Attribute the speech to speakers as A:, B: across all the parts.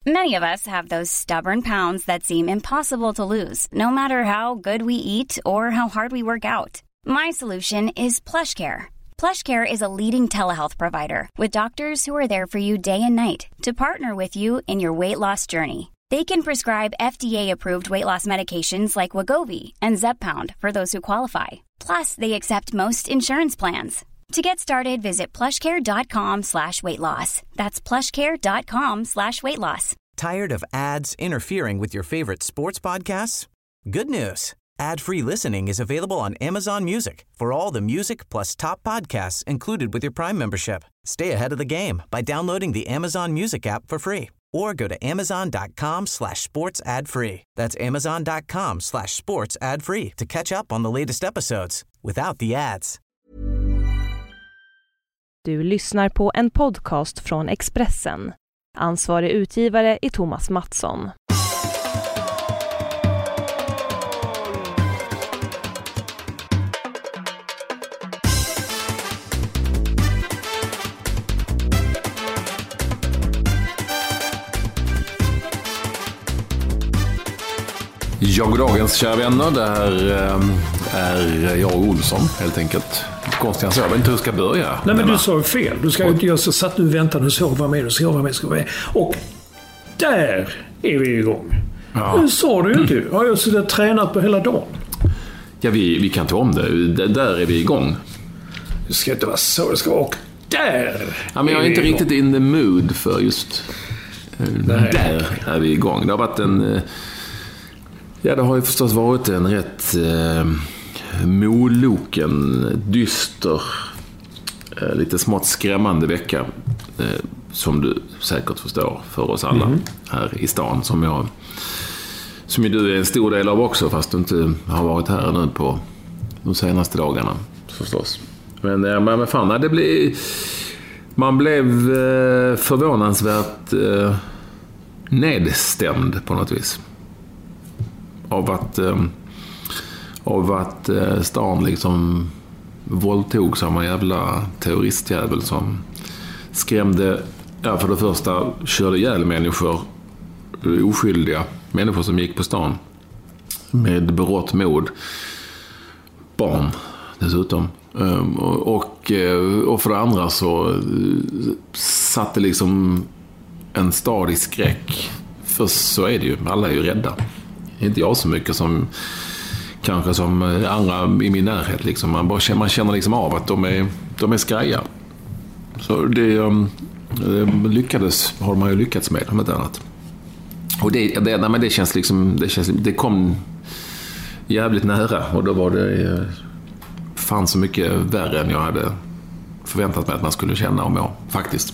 A: Many of us have those stubborn pounds that seem impossible to lose, no matter how good we eat or how hard we work out. My solution is PlushCare. PlushCare is a leading telehealth provider with doctors who are there for you day and night to partner with you in your weight loss journey. They can prescribe FDA-approved weight loss medications like Wegovy and Zepbound for those who qualify. Plus, they accept most insurance plans. To get started, visit plushcare.com/weightloss. That's plushcare.com/weightloss.
B: Tired of ads interfering with your favorite sports podcasts? Good news. Ad-free listening is available on Amazon Music for all the music plus top podcasts included with your Prime membership. Stay ahead of the game by downloading the Amazon Music app for free or go to amazon.com/sports ad-free. That's amazon.com/sports ad-free to catch up on the latest episodes without the ads.
C: Du lyssnar på en podcast från Expressen. Ansvarig utgivare är Thomas Mattsson.
D: Ja, goddagens kära vänner, det här är jag och Olsson helt enkelt. Konstigt så, jag vet inte hur jag ska börja.
E: Nej, men du sa fel. Du ska inte göra så satt nu vänta, nu ska jag vara med, och där är vi igång. Ja. Nu sa du ju inte. Har jag så tränat på hela dagen.
D: Ja, vi kan ta om det. Där är vi igång.
E: Det ska inte vara så, det ska vara och där.
D: Ja, men jag är inte riktigt in the mood för just där är vi igång. Det har varit det har ju förstås varit en rätt moloken, dyster, lite smått skrämmande vecka, som du säkert förstår, för oss alla här i stan, som ju du är en stor del av också, fast du inte har varit här nu på de senaste dagarna förstås. Men fan, man blev förvånansvärt nedstämd på något vis av att stan liksom våldtog samma jävla terroristjävel som skrämde, för det första körde ihjäl människor, oskyldiga människor som gick på stan med berått mod, barn dessutom, och för det andra så satte liksom en stad i skräck, för så är det ju, alla är ju rädda. Inte jag så mycket som kanske som andra i min närhet liksom. Man känner liksom av att de är skraja. Så det har man ju lyckats med om ett annat. Och det känns liksom, det kom jävligt nära, och då var det fan så mycket värre än jag hade förväntat mig att man skulle känna och må faktiskt.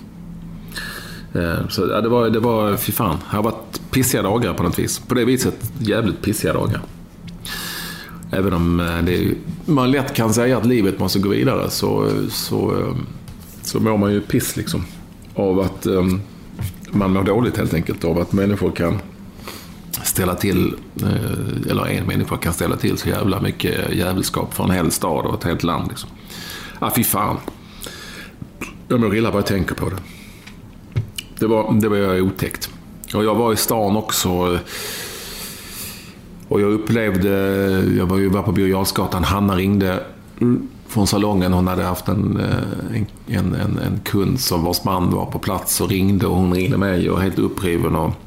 D: Så det var fy fan. Det har varit pissiga dagar på något vis. På det viset jävligt pissiga dagar. Även om man lätt kan säga att livet måste gå vidare, så mår man ju piss liksom. Av att man mår dåligt helt enkelt. Av att människor kan ställa till, eller en människa kan ställa till så jävla mycket jävelskap för en hel stad och ett helt land liksom. Fy fan. Jag mår illa bara jag tänker på det. Det var otäckt. Och jag var i stan också, och jag var på Birger Jarlsgatan. Hanna ringde från salongen. Hon hade haft en kund som vars man var på plats och ringde, och hon ringde mig och helt uppriven och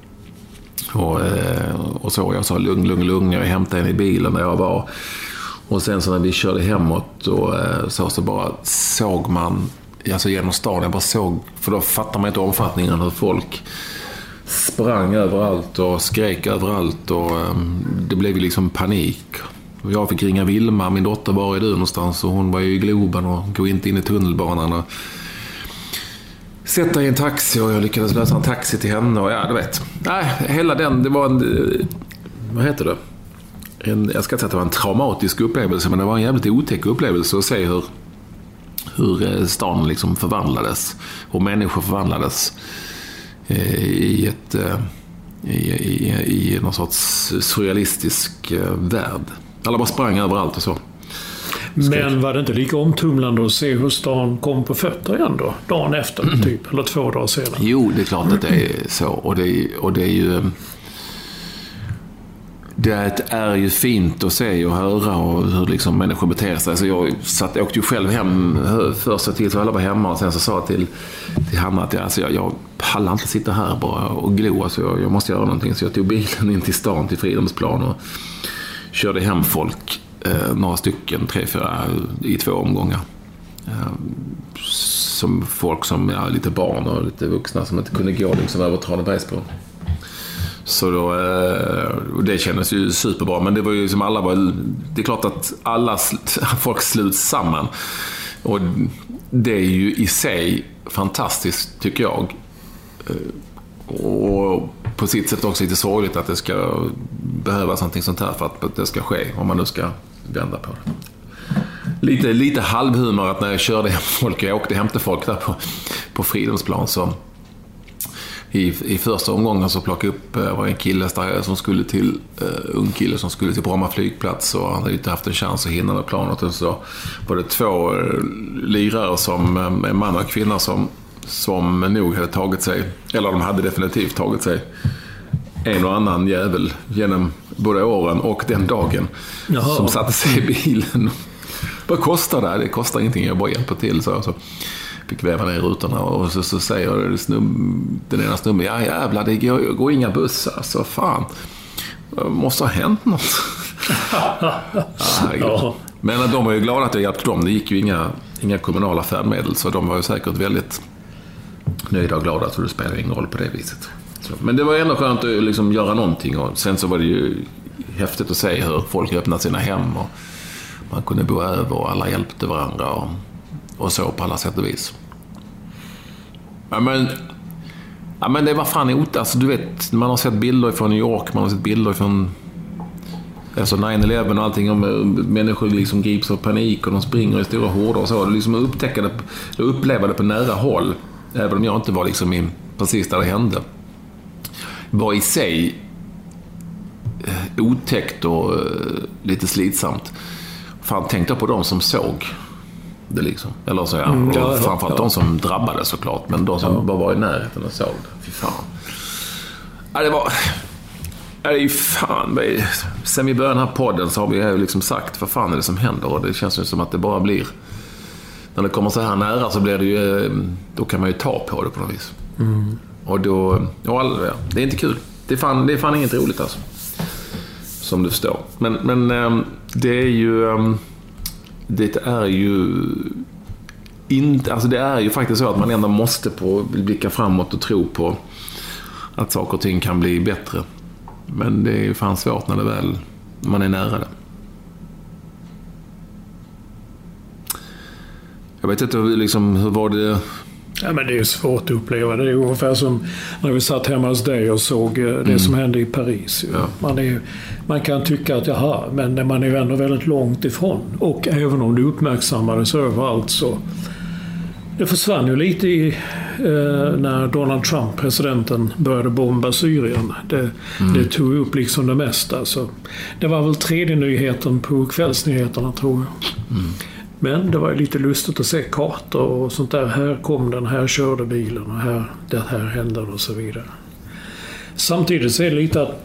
D: så. Jag sa lugn, jag hämtade henne i bilen där jag var. Och sen så när vi körde hemåt och så bara såg man, alltså genom staden, jag bara såg, för då fattar man inte omfattningen hur folk sprang överallt och skrek överallt, och det blev ju liksom panik. Och jag fick ringa Vilma, min dotter, var är du någonstans? Och hon var ju i Globen och gå inte in i tunnelbanan och sätta i en taxi, och jag lyckades lösa en taxi till henne, och du vet. Hela den, det var vad heter det? Jag ska inte säga att det var en traumatisk upplevelse, men det var en jävligt otäck upplevelse att se hur stan liksom förvandlades och människor förvandlades i någon sorts surrealistisk värld. Alla bara sprang överallt och så.
E: Men var det inte lika omtumlande att se hur stan kom på fötter igen då? Dagen efter typ, eller 2 dagar senare.
D: Jo, det är klart att det är så. Och det är ju... Det är ju fint att se och höra och hur liksom människor beter sig. Så jag åkte ju själv hem först till så alla var hemma och sen så sa jag till Hanna att jag pallar inte sitta här bara och glo. Alltså jag måste göra någonting. Så jag tog bilen in till stan, till Fridhemsplan och körde hem folk, några stycken, 3-4 i 2 omgångar. Som folk som är lite barn och lite vuxna som inte kunde gå liksom över Tranebergsbron. Så då, det kändes ju superbra, men det var ju som alla var, det är klart att folk sluts samman och det är ju i sig fantastiskt tycker jag, och på sitt sätt också lite sorgligt att det ska behövas någonting sånt här för att det ska ske, om man nu ska vända på det. Lite halvhumor att när jag körde hem folk, jag åkte hem till folk där på Fridhemsplan, så i första omgången så plockade upp var en kille som skulle till ung kille som skulle till Bromma flygplats, och han hade inte haft en chans att hinna med planet, och så var det 2 lirare som en man och kvinna som nog hade tagit sig, eller de hade definitivt tagit sig en och annan jävel genom både åren och den dagen. Jaha. Som satte sig i bilen. Vad kostar det? Det kostar ingenting, jag bara hjälper till, så fick väva ner rutorna, och så säger den ena snubben, ja jävlar, det går inga bussar, så fan, måste ha hänt något. Ja. Men de var ju glada att jag hjälpte dem. Det gick ju inga kommunala färdmedel, så de var ju säkert väldigt nöjda och glada, så det spelar ingen roll på det viset. Så, men det var ändå skönt att liksom göra någonting, och sen så var det ju häftigt att se hur folk öppnade sina hem och man kunde bo över och alla hjälpte varandra och så på alla sätt och vis. Ja, men det var fan ot. Alltså, du vet, man har sett bilder från New York, man har sett bilder från alltså 9/11 och allting, om människor liksom grips av panik och de springer i stora horder och så. Det liksom uppleva det på nära håll, även om jag inte var liksom precis där det hände. Var i sig otäckt och lite slitsamt. Fan, tänkte på dem som såg det liksom. Eller så och framförallt de som drabbade såklart, men de som bara var i närheten och såg det. Fy fan. Ja, det är ju fan. Sen vi började den här podden så har vi ju liksom sagt vad fan är det som händer, och det känns ju som att det bara blir, när det kommer så här nära så blir det ju, då kan man ju ta på det på något vis. Och då, det är inte kul. Det är fan inget roligt alltså. Som du förstår. Men det är ju inte, alltså det är ju faktiskt så att man ändå måste blicka framåt och tro på att saker och ting kan bli bättre. Men det är ju fan svårt när man är nära det. Jag vet inte liksom, hur var det?
E: Ja, men det är svårt att uppleva. Det är ungefär som när vi satt hemma hos dig och såg det som hände i Paris. Ja. Man kan tycka att men man är ju ändå väldigt långt ifrån. Och även om det uppmärksammades överallt, så det försvann ju lite när Donald Trump, presidenten, började bomba Syrien. Det tog upp liksom det mesta. Så det var väl 3:e nyheten på kvällsnyheterna, tror jag. Men det var lite lustigt att se kartor och sånt där. Här kom den, här körde bilen och det här hände och så vidare. Samtidigt så är det lite att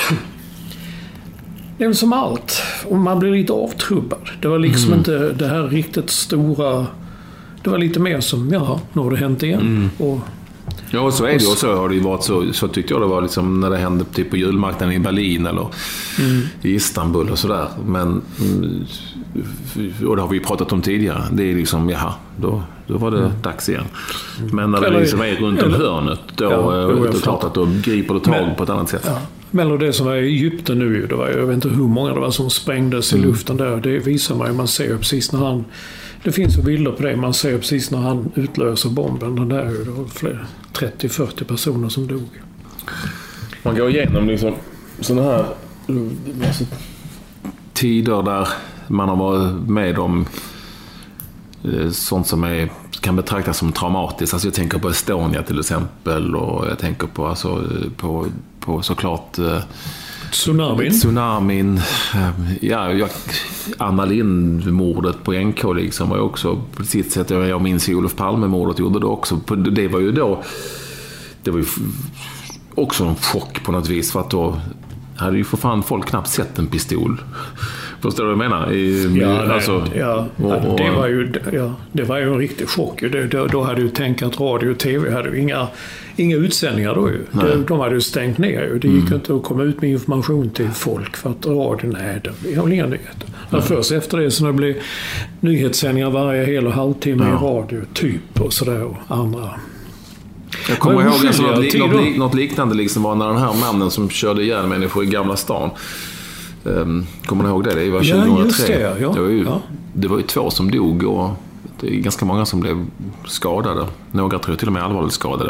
E: det är som allt. Och man blir lite avtrubbad. Det var liksom inte det här riktigt stora. Det var lite mer som, nu har det hänt igen.
D: Ja, så är det. Och så har det ju varit så tyckte jag det var liksom när det hände typ på julmarknaden i Berlin eller i Istanbul och sådär. Men och det har vi ju pratat om tidigare. Det är liksom, då var det dags igen. Men när det liksom är runt om hörnet, då är det klart att då griper det tag på ett annat sätt. Ja.
E: Men det som var i Egypten nu, det var, jag vet inte hur många det var som sprängdes i luften där. Det visar man ser ju precis när han, det finns ju bilder på det, man ser ju precis när han utlöser bomben. Det var fler 30-40 personer som dog.
D: Man går igenom liksom sådana här tider där man har varit med om sånt som kan betraktas som traumatiskt. Alltså jag tänker på Estonia till exempel, och jag tänker på såklart Tsunamin. Anna Lindh-mordet på NK liksom var ju också på sitt sätt, jag minns ju Olof Palme-mordet gjorde det också. Det var ju då, det var ju också en chock på något vis, för att då hade ju för fan folk knappt sett en pistol. Förstår du vad jag menar? Det var ju en riktig chock. Då hade ju tänkt att radio och tv hade ju inga utsändningar då ju. De hade ju stängt ner ju. Det gick inte att komma ut med information till folk för att radion vi har inga nyheter. Först efter det så det blev nyhetssändningar varje hel och halvtimme i radio typ och sådär och andra. Jag kommer ihåg något liknande liksom var när den här mannen som körde ihjäl människor i Gamla stan. Kommer ni ihåg det? Det var 2003.
E: Just det, ja.
D: Det var ju 2 som dog och det är ganska många som blev skadade. Några tror jag till och med allvarligt skadade.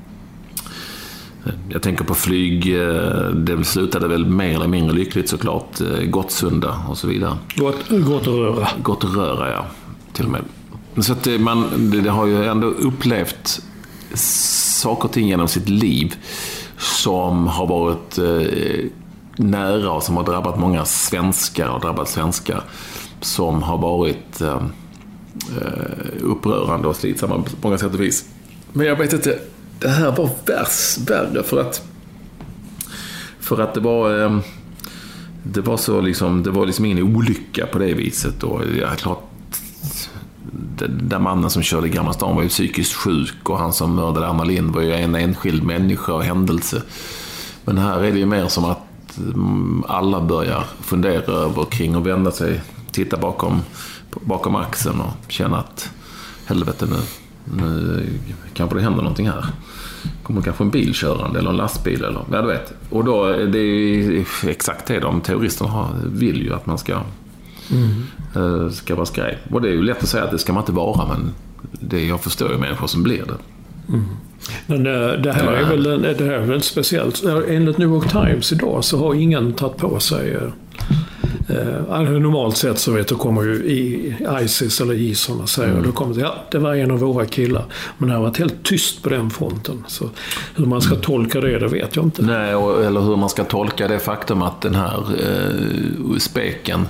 D: Jag tänker på flyg. Det slutade väl mer eller mindre lyckligt såklart. Gottsunda och så vidare. Gott att röra, ja. Till och med. Så att det har ju ändå upplevt saker och ting genom sitt liv som har varit nära och som har drabbat många svenskar och drabbat svenskar som har varit upprörande och slitsamma på många sätt och vis. Men jag vet inte, det här var värre för att det var så liksom, det var liksom ingen olycka på det viset och klart den mannen som körde i Gamla stan var ju psykiskt sjuk och han som mördade Anna Lindh var ju en enskild människa och händelse. Men här är det ju mer som att alla börjar fundera över kring och vända sig, titta bakom axeln och känna att helvete nu kanske det händer någonting här. Kommer kanske en bilkörande eller en lastbil eller du vet. Och då är det exakt det de terroristerna vill ju att man ska vara skraj. Och det är ju lätt att säga att det ska man inte vara, men jag förstår ju människor som blir det.
E: Men det här är väl speciellt. Enligt New York Times idag så har ingen tagit på sig normalt sett så vet du kommer ju i ISIS eller IS som man säger och då kommer det var en av våra killar, men det har varit helt tyst på den fronten, så hur man ska tolka det vet jag inte.
D: Nej, eller hur man ska tolka det faktum att den här speken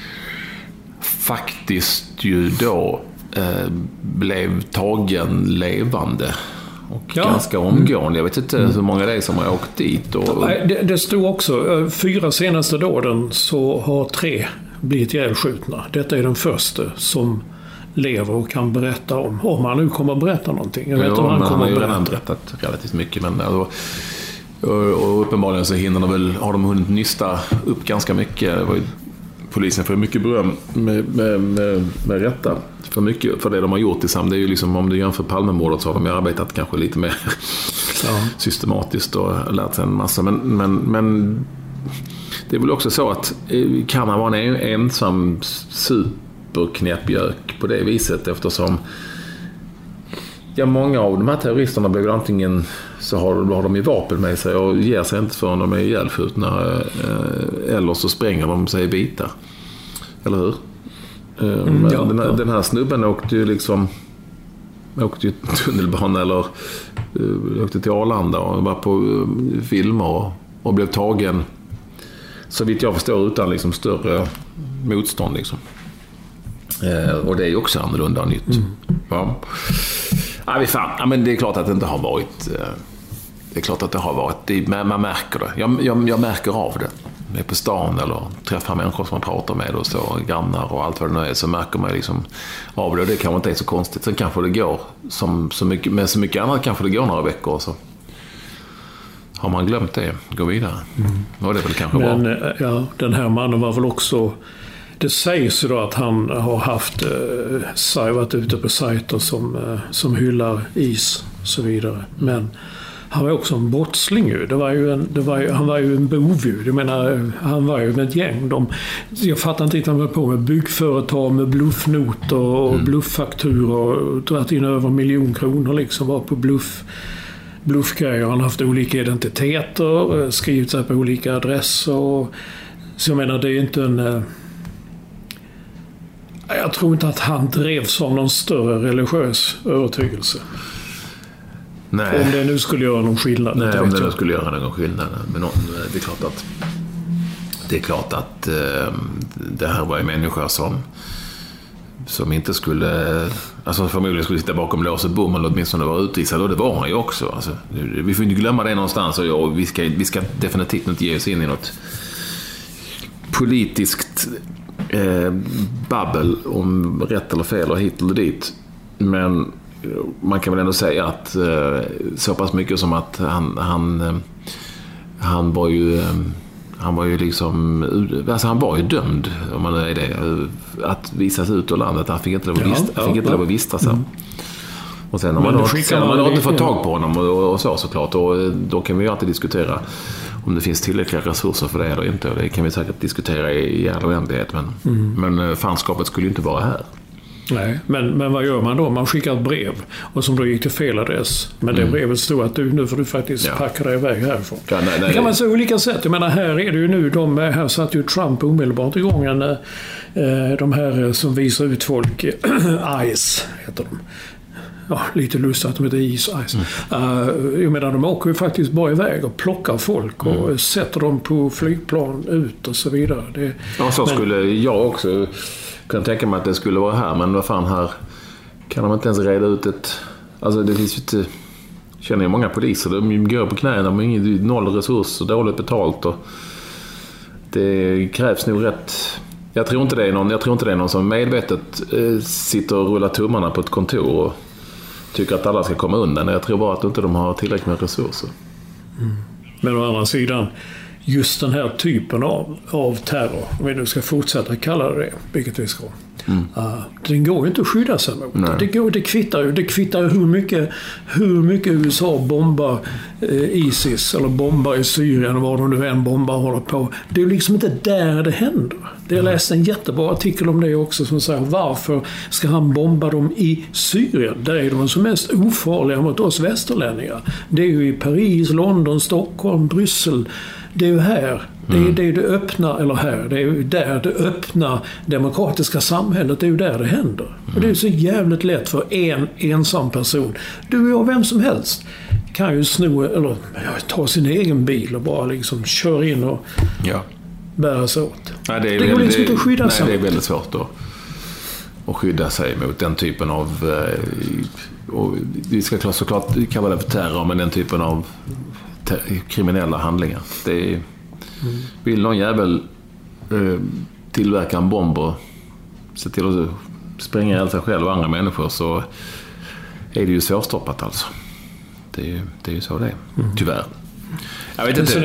D: faktiskt ju då blev tagen levande och ganska omgående. Jag vet inte hur många det är som har åkt dit.
E: Det stod också, 4 senaste dåden så har 3 blivit ihjälskjutna. Detta är den första som lever och kan berätta om han nu kommer att berätta någonting. Jag vet inte om han kommer att berätta. Han har
D: berättat relativt mycket, men och uppenbarligen så har de hunnit nysta upp ganska mycket. Det var ju, polisen får mycket beröm med rätta för det de har gjort tillsammans. Det är ju liksom, om du jämför Palmemordet så har de arbetat kanske lite mer systematiskt och lärt sig en massa. Men det är väl också så att kan han vara en ensam superknäppjök på det viset, eftersom många av de här terroristerna blev antingen så har de ju vapen med sig och ger sig inte förrän de är ihjälskjutna eller så spränger de sig i bitar. Eller hur? Den här snubben åkte ju tunnelbana eller åkte till Arlanda och var på filmer och blev tagen, så vitt jag förstår, utan liksom större motstånd liksom. Och det är ju också annorlunda och nytt. Men det är klart att det inte har varit. Det är klart att det har varit. Man märker det. Jag märker av det. Jag är på stan eller träffar människor som man pratar med och så, grannar och allt vad det nu är, så märker man liksom av det. Och det kanske inte är så konstigt. Sen kanske det går med så mycket annat, kanske det går några veckor och så har man glömt det, gå vidare. Och det är väl kanske bra.
E: Ja, den här mannen var väl också. Det sägs ju då att han har varit ute på sajter som hyllar IS och så vidare. Men han var också en brottsling ju. Han var ju en bov ju. Jag menar, han var ju med ett gäng. Jag fattar inte riktigt, han var på med byggföretag med bluffnoter och blufffakturor och dragit in över 1 miljon kronor liksom, var på bluffgrejer. Han har haft olika identiteter, skrivit sig på olika adresser. Så jag menar, det är inte en. Jag tror inte att han drevs av någon större religiös övertygelse.
D: Nej.
E: Om det nu skulle göra någon skillnad.
D: Nej, om det nu skulle göra någon skillnad. Men det är klart att det är klart att det här var en människa som inte skulle, alltså förmodligen skulle sitta bakom lås och bom eller åtminstone vara utvisad, och det var han ju också. Alltså, vi får inte glömma det någonstans, och vi ska definitivt inte ge oss in i något politiskt babbel om rätt eller fel och hit eller dit. Men man kan väl ändå säga att så pass mycket som att han var ju liksom, alltså han var ju dömd, om man är det, att visas ut ur landet. Han fick inte lov att vistas här. Och sen har man inte fått tag på honom och så, såklart, och då kan vi ju alltid diskutera om det finns tillräckliga resurser för det eller inte, och det kan vi säkert diskutera i all oändlighet, men fanskapet skulle inte vara här.
E: Nej, men vad gör man då? Man skickar ett brev och som då gick till fel adress. Men det brevet stod att nu får du faktiskt packa dig iväg härifrån. Ja, det kan man säga olika sätt. Jag menar, här är det ju nu, här satt ju Trump omedelbart igång de här som visar ut folk, ICE heter de. Ja, lite lustigt att de heter ICE. Jag menar, de åker ju faktiskt bara iväg och plockar folk och sätter dem på flygplan ut och så vidare.
D: Skulle jag också kan tänka mig att det skulle vara här, men vad fan, här kan de inte ens reda ut ett... Alltså det finns ju inte... Känner ju många poliser, de går på knäna, de har noll resurser, dåligt betalt, och det krävs nog rätt... Jag tror inte det är någon som medvetet sitter och rullar tummarna på ett kontor och tycker att alla ska komma undan. Jag tror bara att inte de har tillräckligt med resurser.
E: Men å andra sidan, just den här typen av terror, om vi nu ska fortsätta kalla det, vilket vi ska, den går ju inte att skydda sig mot. Det kvittar hur mycket USA bombar ISIS eller bombar i Syrien, var de nu än bombar håller på. Det är ju liksom inte där det händer. Jag läste en jättebra artikel om det också, som säger varför ska han bomba dem i Syrien? Där är de som mest ofarliga mot oss västerlänningar. Det är ju i Paris, London, Stockholm, Bryssel. Det är ju här. Det är det öppna, eller här. Det är ju där det öppna demokratiska samhället, det är ju där det händer. Och det är så jävligt lätt för en ensam person. Du och jag, vem som helst, kan ju sno eller ta sin egen bil och bara liksom köra in och bära sig åt.
D: Nej, det går liksom inte att skydda sig. Nej, det är väldigt svårt att skydda sig mot den typen av... Och vi ska såklart kalla det för terror, men den typen av kriminella handlingar. Det är, vill någon jävel tillverka en bomb och se till att spränga ihjäl sig själv och andra människor, så är det ju svårstoppat alltså. Det är ju så det är. Tyvärr. Jag vet inte.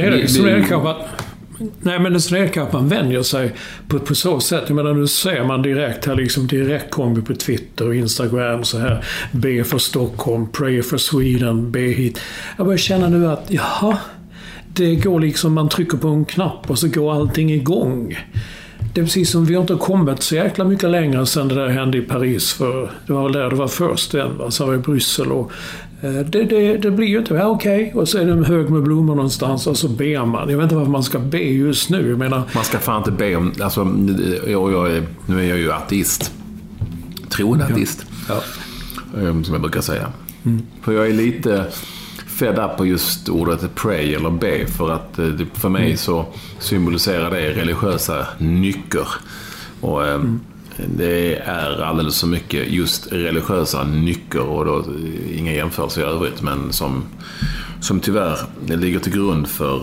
E: Men det är kanske man vänjer sig på så sätt. Jag menar, nu ser man direkt här, liksom direkt kommer på Twitter och Instagram så här: be för Stockholm, pray for Sweden, be hit. Jag börjar känna nu att det går liksom, man trycker på en knapp och så går allting igång. Det är precis som vi har inte kommit så jäkla mycket längre sedan det där hände i Paris, för det var väl där det var först, så var det i Bryssel, och det blir ju inte okej. Och så är det en hög med blommor någonstans och så ber man. Jag vet inte varför man ska be just nu. Jag menar,
D: man ska fan inte be om... Alltså, nu är jag ju ateist. Troende ateist. Ja. Som jag brukar säga. För jag är lite fed up på just ordet pray eller be, för att för mig så symboliserar det religiösa nycker. Och det är alldeles så mycket just religiösa nycker, och då inga jämförelser i övrigt, men som tyvärr ligger till grund för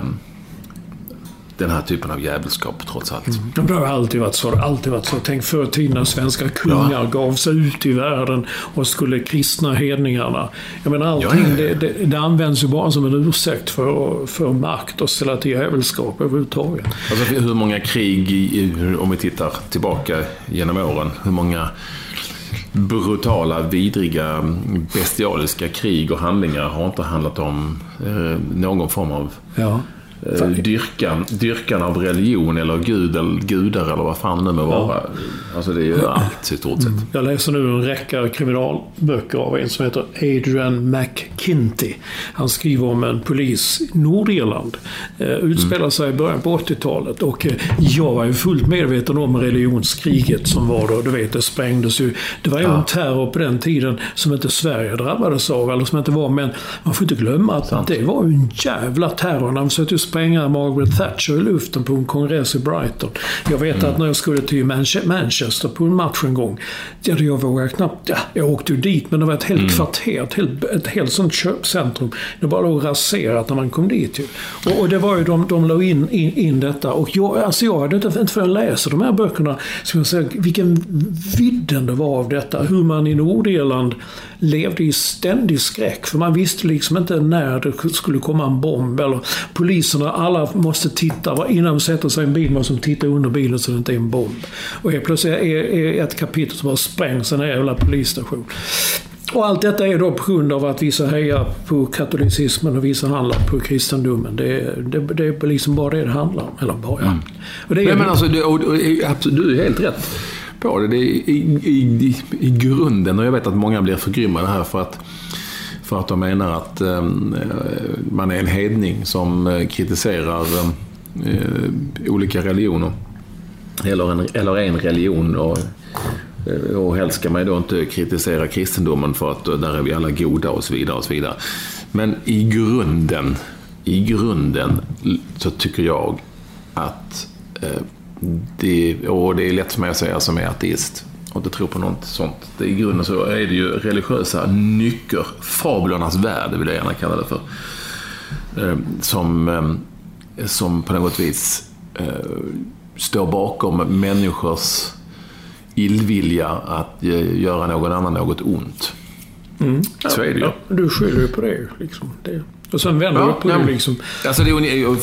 D: den här typen av jävelskap, trots allt.
E: Det har alltid varit så. Tänk för tiden när svenska kungar gav sig ut i världen och skulle kristna hedningarna. Jag menar, allting det används ju bara som en ursäkt för makt och ställa till jävelskap överhuvudtaget.
D: Alltså, hur många krig, om vi tittar tillbaka genom åren, hur många brutala, vidriga, bestialiska krig och handlingar har inte handlat om någon form av dyrkan av religion eller gud eller gudar eller vad fan det må vara. Alltså det är ju allt i stort sett.
E: Jag läser nu en räcka kriminalböcker av en som heter Adrian McKinty. Han skriver om en polis i Nordirland. Utspelar sig i början på 80-talet, och jag var ju fullt medveten om religionskriget som var då. Du vet, det sprängdes ju. Det var ju en terror på den tiden som inte Sverige drabbades av, eller som inte var, men man får inte glömma att det var ju en jävla terror när de försökte spränga Margaret Thatcher i luften på en kongress i Brighton. Jag vet att när jag skulle till Manchester på en match en gång, jag vågade knappt, jag åkte ju dit, men det var ett helt kvarter, ett helt sånt köpcentrum. Det bara låg raserat när man kom dit ju. Och det var ju, de la in detta. Och jag hade inte för att läsa de här böckerna, så jag säger, vilken vidden det var av detta. Hur man i Nordirland levde i ständig skräck. För man visste liksom inte när det skulle komma en bomb. Eller poliserna, alla måste titta. Innan de sätter sig i en bil måste de titta under bilen så det inte är en bomb. Och helt plötsligt är ett kapitel som bara sprängs en jävla polisstation. Och allt detta är då på grund av att vissa hejar på katolicismen och vissa handlar på kristendomen. Det är liksom bara det handlar om. Eller bara, ja. Och det är
D: men alltså, du är helt rätt på det. Det är i grunden, och jag vet att många blir förgrymmade här för att de menar att man är en hedning som kritiserar olika religioner eller en religion, och helst ska man ju då inte kritisera kristendomen för att där är vi alla goda och så vidare och så vidare. Men i grunden så tycker jag att det är lätt för mig att säga som är ateist och inte tror på något sånt. I grunden så är det ju religiösa nycker, fablernas värld vill jag gärna kalla det för, som på något vis står bakom människors illvilja att göra någon annan något ont. Så är det ju. Ja,
E: du skyller ju på det liksom. Och sen vänder du på det liksom.
D: Alltså det är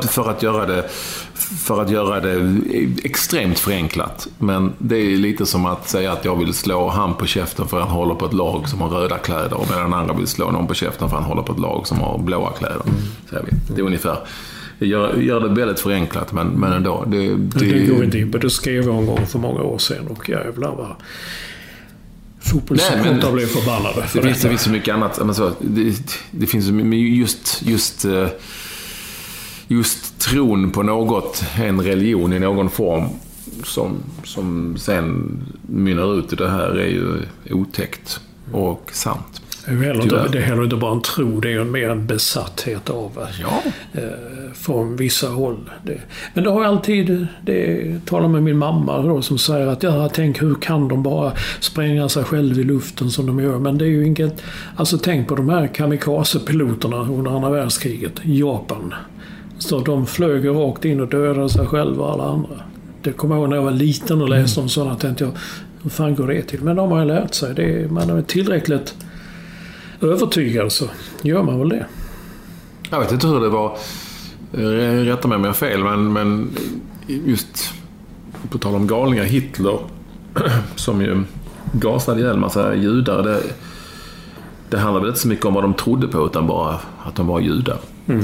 D: för att göra det extremt förenklat. Men det är lite som att säga att jag vill slå han på käften för att han håller på ett lag som har röda kläder, och medan andra vill slå någon på käften för att han håller på ett lag som har blåa kläder. Säger vi. Det är ungefär. Gör det väldigt förenklat, men ändå. Det
E: går inte in på. Det skrev jag en gång för många år sedan, och jävlar vad fotbollssupportrar blev förbannade.
D: Det finns så mycket annat. Det finns just tron på något, en religion i någon form som sen mynnar ut i det här är ju otäckt och sant.
E: Det är heller inte bara en tro, det är mer en besatthet av från vissa håll. Men det har jag alltid, talar med min mamma då, som säger att jag tänker, hur kan de bara spränga sig själv i luften som de gör? Men det är ju inget, alltså tänk på de här kamikaze-piloterna under andra världskriget, Japan. Så de flög rakt in och dödade sig själva och alla andra. Det kommer jag ihåg när jag var liten och läste om sådana, tänkte jag, hur fan går det till? Men de har ju lärt sig, man är tillräckligt övertygad så gör man väl det.
D: Jag vet inte hur det var, rätta mig om jag har fel, men just på tal om galningar, Hitler som ju gasade ihjäl en massa judar, det handlade inte så mycket om vad de trodde på, utan bara att de var judar.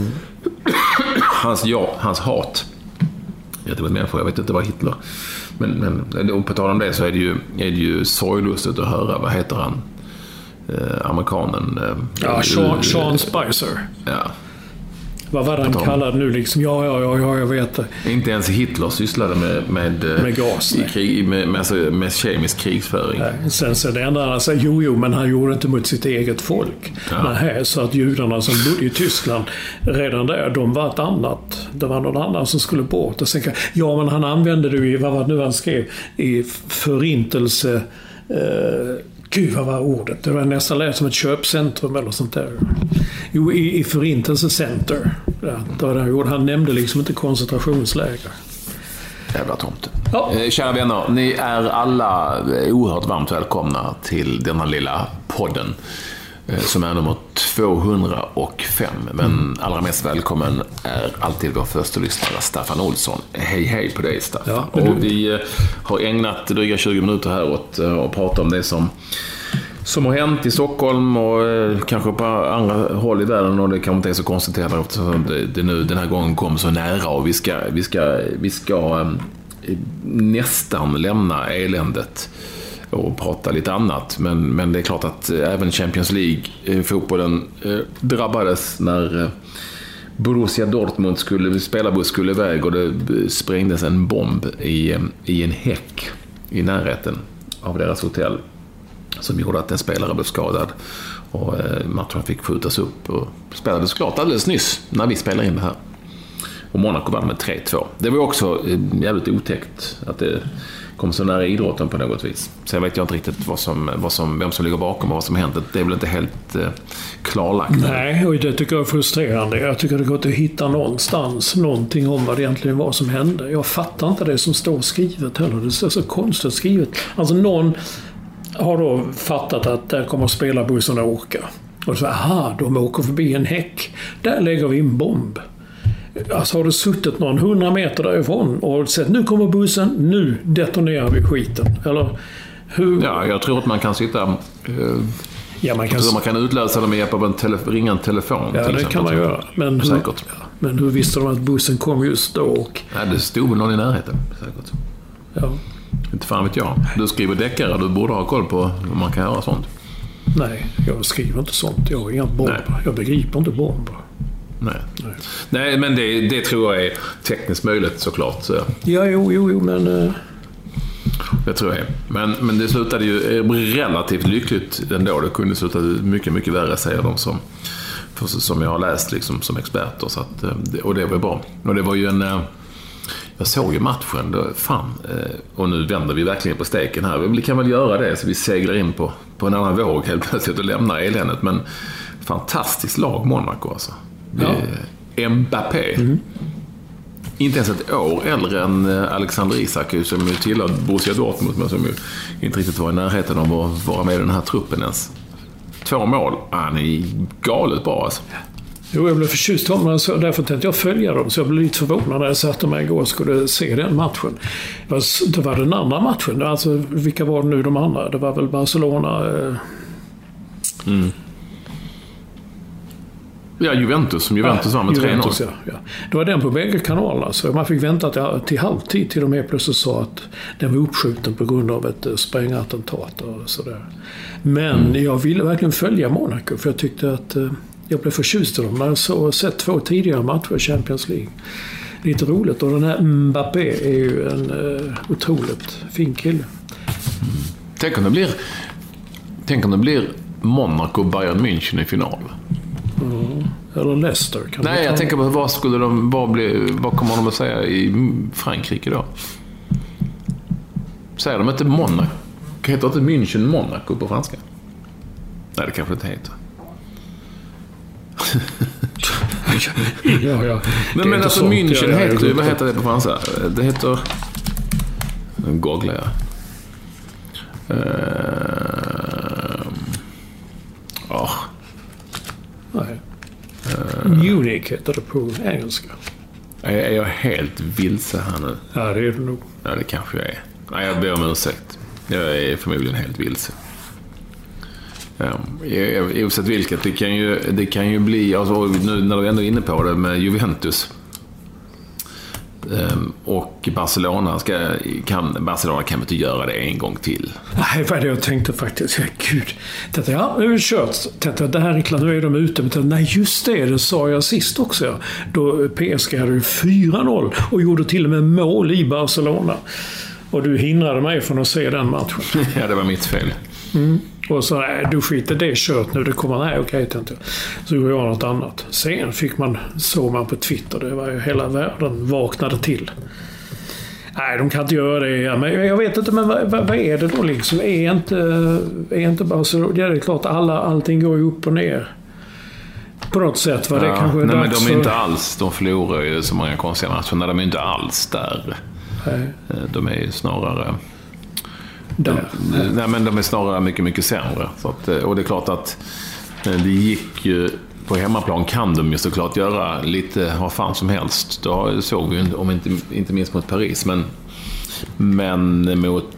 D: Hans hat, jag vet inte vad Hitler, men på tal om det så är det ju sorglustigt att höra, vad heter han? Amerikanen.
E: Sean Spicer.
D: Ja.
E: Vad var han kallad nu liksom? Ja, jag vet det.
D: Inte ens Hitler sysslade med
E: gas.
D: Med kemisk krigsföring.
E: Nej. Sen så det enda han säger, men han gjorde inte mot sitt eget folk. Nej, så att judarna som bodde i Tyskland redan där, de var ett annat. Det var någon annan som skulle bort. Och sen, men han använde det i, vad var det nu han skrev, i förintelse. Gud, vad var ordet? Det var nästan lätt som ett köpcentrum eller sånt där. Jo, i förintelsecenter. Han nämnde liksom inte koncentrationsläger.
D: Jävla tomt. Ja. Kära vänner, ni är alla oerhört varmt välkomna till denna lilla podden som är nummer 205. Men allra mest välkommen är alltid vår första lyssnare, Staffan Olsson. Hej på dig, Staffan. Ja, och vi har ägnat dryga 20 minuter här åt att prata om det som har hänt i Stockholm och kanske på andra håll i världen, och det kanske inte är så konstigt heller eftersom det nu den här gången kom så nära, och vi ska nästan lämna eländet och prata lite annat, men det är klart att även Champions League-fotbollen drabbades när Borussia Dortmund spelarbuss skulle iväg och det sprängdes en bomb i en häck i närheten av deras hotell som gjorde att en spelare blev skadad, och matchen fick skjutas upp och spelades klart alldeles nyss när vi spelar in det här. Och Monaco vann med 3-2. Det var också jävligt otäckt att det kom så nära idrotten på något vis. Så jag vet inte riktigt vem som ligger bakom och vad som hänt. Det är väl inte helt klarlagt.
E: Nej, och det tycker jag är frustrerande. Jag tycker det går att hitta någonstans någonting om vad det egentligen var som hände. Jag fattar inte det som står skrivet heller. Det står så konstigt skrivet. Alltså någon har då fattat att där kommer spelarbussarna åka. Och så, de åker förbi en häck. Där lägger vi en bomb. Alltså har du suttit någon 100 meter därifrån och sett nu kommer bussen, nu detonerar vi skiten. Eller hur?
D: Ja, jag tror att man kan sitta... man kan utlösa dem med hjälp av ringa en telefon.
E: Ja, det kan man göra. Men hur visste de att bussen kom just då? Och...
D: Ja, det stod väl någon i närheten, säkert.
E: Ja.
D: Inte fan vet jag. Du skriver deckare, du borde ha koll på hur man kan göra sånt.
E: Nej, jag skriver inte sånt. Jag har inga bomber. Nej. Jag begriper inte bomber.
D: Nej, men det tror jag är tekniskt möjligt såklart. Så.
E: Ja, jo, men...
D: Det tror jag. Men det slutade ju relativt lyckligt ändå. Det kunde sluta mycket, mycket värre, säger de som jag har läst liksom, som experter. Så att, och det var bra. Och det var ju jag såg ju matchen. Och nu vänder vi verkligen på steken här. Vi kan väl göra det så vi seglar in på en annan våg helt plötsligt och lämnar eländet. Men fantastiskt lag Monaco alltså. Mbappé. Inte ens ett år äldre än Alexander Isak som ju tillhör Borussia Dortmund men som ju inte riktigt var i närheten av att vara med i den här truppen ens. 2 mål. Han är galet bra alltså.
E: Jo, jag blev förtjust om dem, så därför tänkte jag följa dem. Så jag blev lite förvånad när jag satte mig igår och skulle se den matchen. Det var den andra matchen. Alltså, vilka var det nu de andra? Det var väl Barcelona... Ja, Juventus var med 3-0. Ja. Det var den på bägge kanalerna. Så man fick vänta till halvtid till de helt plötsligt sa att den var uppskjuten på grund av ett sprängattentat och sådär. Men jag ville verkligen följa Monaco för jag tyckte att jag blev förtjust i dem. Man har sett 2 tidigare matcher i Champions League. Lite roligt. Och den här Mbappé är ju en otroligt fin kille.
D: Tänk om det blir Monaco-Bayern München i final.
E: Eller Leicester.
D: Nej, jag tänker på vad kommer de att säga i Frankrike då? Säger de inte Monaco? Heter inte München Monaco på franska? Nej, det kanske inte heter.
E: ja.
D: Men alltså München heter, vad heter det på franska? Det heter... Nu googlar jag.
E: Nej. Munich heter det på engelska.
D: Är jag helt vilse här nu?
E: Ja, det är det nog.
D: Ja, det kanske jag är. Nej, jag ber om ursäkt. Jag är förmodligen helt vilse. Oavsett vilket, det kan ju bli, alltså, nu när du ändå är inne på det med Juventus och Barcelona Barcelona kan inte göra det en gång till.
E: Nej, vad är det jag tänkte faktiskt. Gud. Nu är det kört. Tänkte, det här är klart, nu är de ute. Men nej, just det sa jag sist också. Ja. Då PSG hade 4-0 och gjorde till och med mål i Barcelona. Och du hindrade mig från att se den matchen.
D: Ja, det var mitt fel.
E: Och så, nej, du skiter det kört nu. Det kommer, okej, tänkte jag. Så gjorde jag något annat. Sen såg man på Twitter. Det var ju hela världen vaknade till. Nej, de kan inte göra det. Ja, men jag vet inte, men vad är det då liksom? Är inte bara så... Ja, det är klart, allting går ju upp och ner. På något sätt var det kanske...
D: Nej, men de är inte alls... De förlorar ju så många konstiga matcher. De är inte alls där. Nej. De är ju snarare... Nej, men de är snarare mycket, mycket sämre. Så att, och det är klart att det gick ju... På hemmaplan kan de ju såklart göra lite vad fan som helst. Då såg vi ju, om inte minst mot Paris. Men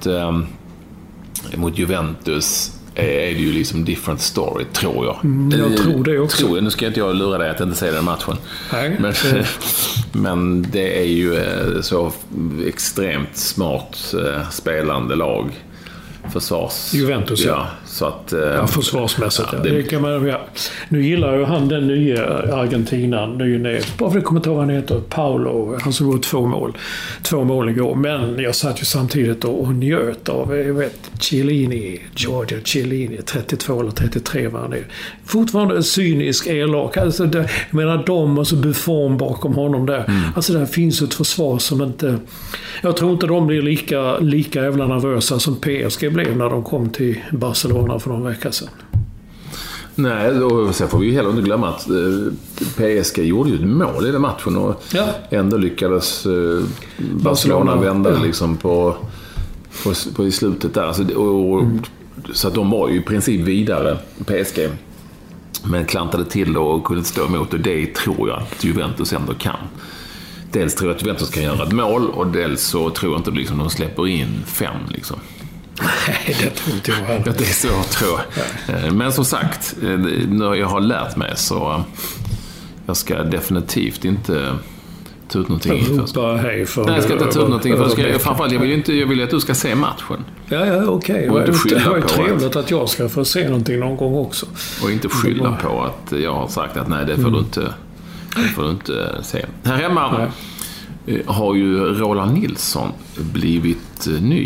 D: mot Juventus är det ju liksom different story, tror jag.
E: Jag tror det också.
D: Nu ska inte jag lura dig att inte säga den matchen. Nej. Men det är ju så extremt smart spelande lag.
E: Juventus,
D: ja. Så att,
E: försvarsmässigt. Ja, det kan man, Nu gillar ju han den nya Argentinan, bara för det kommer inte ihåg vad han heter, Paulo, han som gjort 2 mål igår. Men jag satt ju samtidigt och njöt av, Chiellini, 32 eller 33 var han är. Fortfarande en cynisk elak. Alltså jag menar de och så Buffon bakom honom där. Alltså där finns ett försvar som inte... Jag tror inte de blir lika jävla nervösa som PSG blev när de kom till Barcelona för någon vecka sedan.
D: Nej, och sen får vi ju heller inte glömma att PSG gjorde ju ett mål i den matchen och ändå lyckades Barcelona vända liksom på i slutet där. Alltså, så att de var ju i princip vidare, PSG. Men klantade till och kunde stå emot, och det tror jag att Juventus ändå kan. Dels tror jag att Juventus kan göra ett mål, och dels så tror jag inte liksom de släpper in 5 liksom.
E: Nej, det tror inte jag heller.
D: Det är så, tror jag. Men som sagt, när jag har lärt mig så jag ska definitivt inte ta ut någonting först. Nej, jag ska inte ta ut någonting först. Framförallt, jag vill att du ska se matchen.
E: Ja, okej. Det är trevligt att jag ska få se någonting någon gång också.
D: Och inte skylla på att jag har sagt att nej, det får du inte se. Här hemma har ju Roland Nilsson blivit ny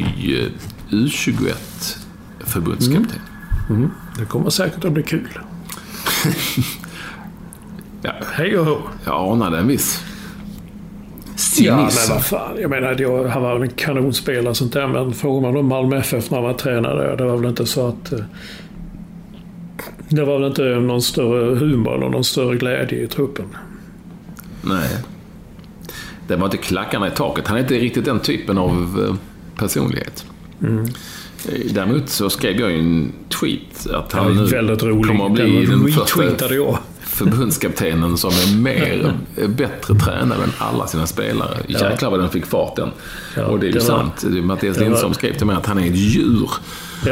D: U21-förbundskapten.
E: Det kommer säkert att bli kul.
D: Ja.
E: Hej och hå.
D: Jag anade en viss cynism.
E: Ja, men vad fan. Jag menar, han var en kanonspelare och sånt där, men frågar man om Malmö FF när man var tränare, det var väl inte så att... Det var väl inte någon större humor eller någon större glädje i truppen.
D: Nej. Det var inte klackarna i taket. Han är inte riktigt den typen av personlighet. Däremot så skrev jag en tweet att han nu kommer att bli den första förbundskaptenen som är bättre tränare än alla sina spelare. Jäklar vad den fick farten. Ja, och det är ju sant. Det är Mattias Lindström skrev till mig att han är ett djur. Ja.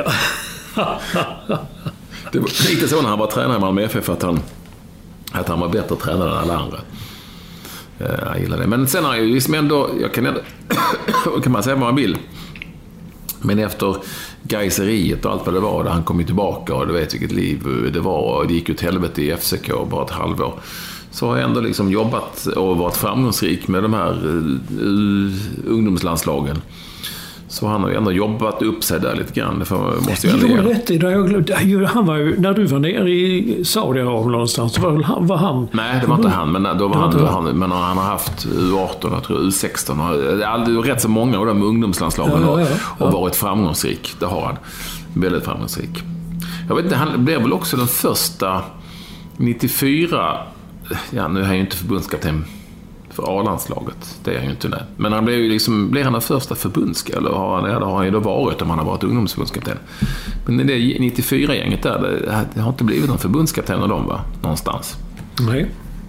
D: Det var lite så när han var tränare i Malmö FF att han var bättre tränare än alla andra. Jag gillar det. Men sen har jag ju liksom ändå, kan man säga vad man vill. Men efter Gaiseriet och allt vad det var, där han kom tillbaka och du vet vilket liv det var, och det gick ut helvete i FCK bara ett halvår, så har jag ändå liksom jobbat och varit framgångsrik med de här ungdomslandslagen. Så han har ju ändå jobbat upp sig där lite grann. Det måste jag
E: ändå göra. Han var ju, när du var nere i Saudiarabien någonstans, var han...
D: Nej, det var inte han, men då var han. Men han har haft U18, jag tror U16. Det är aldrig rätt så många av de ungdomslandslagen och varit framgångsrik. Det har han. Väldigt framgångsrik. Jag vet inte, han blev väl också den första 94... Ja, nu är han ju inte förbundskapten för A-landslaget. Det är han ju inte. Men han blev ju liksom, blev han den första förbundskapten, eller har han ju då varit om han har varit ungdomsförbundskapten. Men det 94-gänget där, det har inte blivit någon förbundskapten av dem, va? Någonstans.
E: Nej.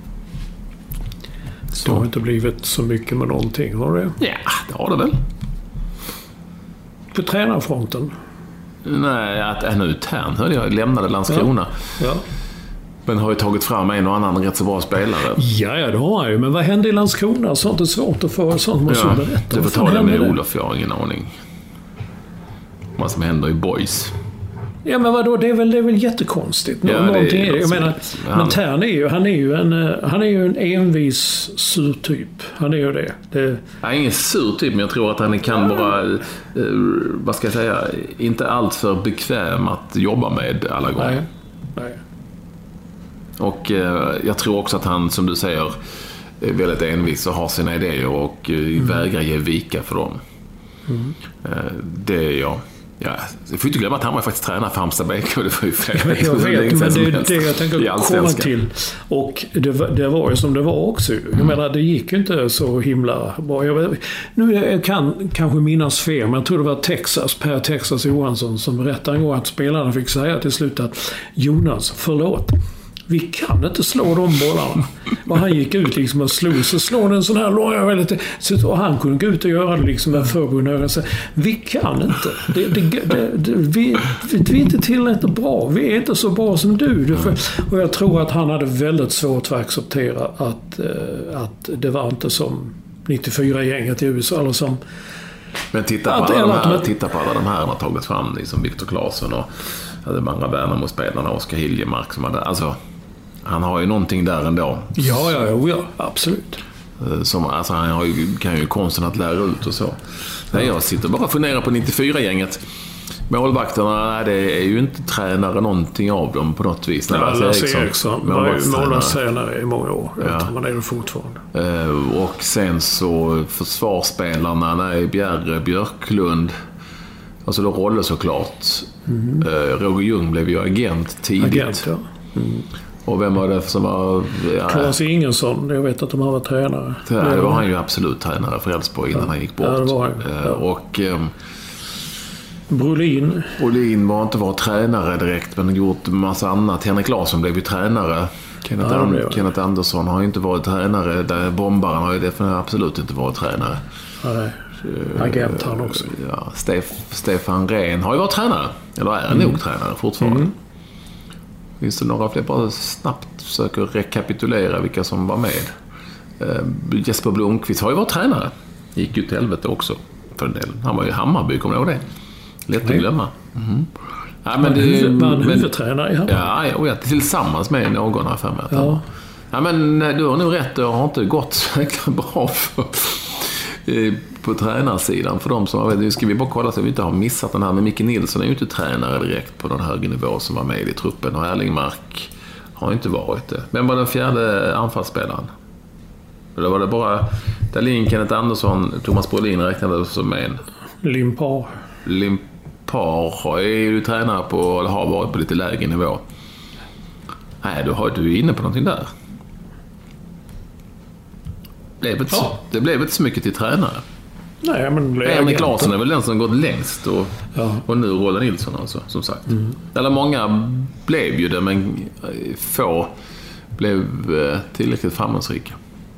E: Så. Det har inte blivit så mycket med någonting, har det?
D: Ja, det har det väl.
E: På tränarfronten?
D: Nej, att nu Tern jag lämnade Landskrona. Ja. Men har ju tagit fram en och annan rätt så bra spelare. Ja,
E: det har han ju. Men vad hände i Landskrona? Sånt är svårt att få. Sånt måste du berätta.
D: Du får ta det med Olof, jag har ingen aning. Vad som händer i Boys.
E: Ja, men vadå? Det är väl jättekonstigt. Ja, jag menar, men Tern är ju en envis surtyp. Han är ju det.
D: Han är ingen surtyp, men jag tror att han kan vara, vad ska jag säga, inte allt för bekväm att jobba med alla gånger. Nej. Och jag tror också att han, som du säger, är väldigt envis och har sina idéer och vägrar ge vika för dem. Det är jag. Ja, jag får inte glömma att han var faktiskt tränare för Halmstad BK. Det var ju
E: jag vet, men det är det jag tänker komma till. Och det var ju som det var också. Jag menar, det gick ju inte så himla bra. Jag kan kanske minnas fel, men jag tror det var Per Texas Johansson som berättade en gång att spelarna fick säga till slut att Jonas, förlåt, vi kan inte slå de bollarna. Och han gick ut liksom och slår en sån här lång, och han kunde gå ut och göra det liksom med förbundna. Vi kan inte. Vi är inte tillräckligt bra. Vi är inte så bra som du. Och jag tror att han hade väldigt svårt för att acceptera att det var inte som 94-gänget i USA eller som...
D: Men titta på alla de här han har tagit fram, liksom Viktor Claesson och de andra Värnamo-spelarna, Oskar Hiljemark som hade, alltså han har ju någonting där ändå.
E: Ja, absolut.
D: Alltså han kan ju konsten att lära ut och så. Nej, jag sitter bara och funderar på 94-gänget. Målvakterna, det är ju inte tränare någonting av dem på något vis.
E: Lasse Eriksson var ju målvaktstränare i många år. Man är det fortfarande.
D: Och sen så försvarsspelarna, Bjerre, Björklund, alltså då Rolle såklart. Roger Ljung blev ju agent tidigt. Och vem var det som var...
E: Claes Ingensson, jag vet att de har varit tränare.
D: Det var han ju absolut tränare för Elfsborg innan han gick bort.
E: Ja, det var han.
D: Och...
E: Brolin
D: var inte varit tränare direkt, men gjort en massa annat. Henrik Larsson blev ju tränare. Kenneth Andersson har ju inte varit tränare. Där Bombaren har ju definitivt absolut inte varit tränare.
E: Nej, agent han också.
D: Ja, Stefan Rehn har ju varit tränare. Eller är nog tränare fortfarande. Finns det några fler? Bara snabbt försöker rekapitulera vilka som var med. Jesper Blomqvist har ju varit tränare. Gick ju till helvete också för en del. Han var ju Hammarby, kommer jag ihåg det? Lätt att glömma. Ja, men
E: var han huvudtränare i Hammarby?
D: Ja, tillsammans med någon här för mig. Ja, men du har nog rätt. Det har inte gått så bra på tränarsidan för dem som nu ska vi bara kolla så vi inte har missat den här med Micke Nilsson är ju inte tränare direkt på den högre nivå som var med i truppen och Erling Mark har inte varit det. Vem var den fjärde anfallsspelaren? Eller var det bara Dahlin, Kenneth Andersson, Thomas Brolin räknades som en? Limpar är ju tränare på, eller har varit på lite lägre nivå. Nej, du är inne på någonting där. Det blev inte så mycket till tränare.
E: Nej, men
D: Henrik Larsson är väl den som gått längst och nu Roland Nilsson alltså, som sagt. Eller många blev ju det, men få blev tillräckligt framgångsrika.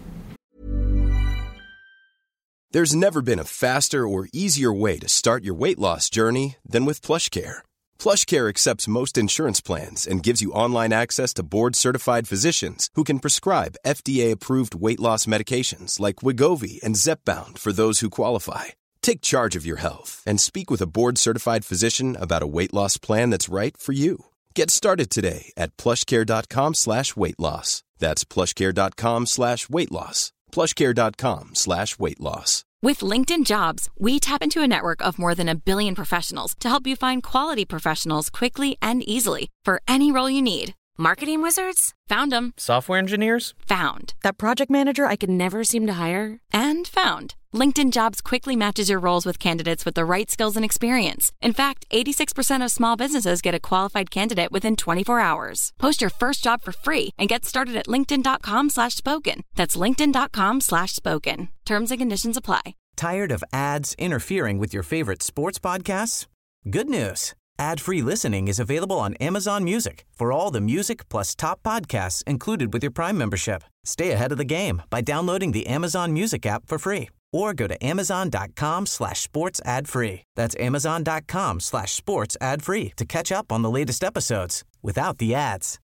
F: There's never been a faster or easier way to start your weight loss journey than with PlushCare. PlushCare accepts most insurance plans and gives you online access to board-certified physicians who can prescribe FDA-approved weight loss medications like Wegovy and Zepbound for those who qualify. Take charge of your health and speak with a board-certified physician about a weight loss plan that's right for you. Get started today at plushcare.com/weightloss. That's plushcare.com/weightloss. plushcare.com/weightloss.
G: With LinkedIn Jobs, we tap into a network of more than 1 billion professionals to help you find quality professionals quickly and easily for any role you need. Marketing wizards? Found them.
H: Software engineers?
G: Found.
I: That project manager I could never seem to hire?
G: And found. LinkedIn Jobs quickly matches your roles with candidates with the right skills and experience. In fact, 86% of small businesses get a qualified candidate within 24 hours. Post your first job for free and get started at linkedin.com/spoken. That's linkedin.com/spoken. Terms and conditions apply.
B: Tired of ads interfering with your favorite sports podcasts? Good news. Ad-free listening is available on Amazon Music for all the music plus top podcasts included with your Prime membership. Stay ahead of the game by downloading the Amazon Music app for free or go to amazon.com/sports ad free. That's amazon.com/sports ad free to catch up on the latest episodes without the ads.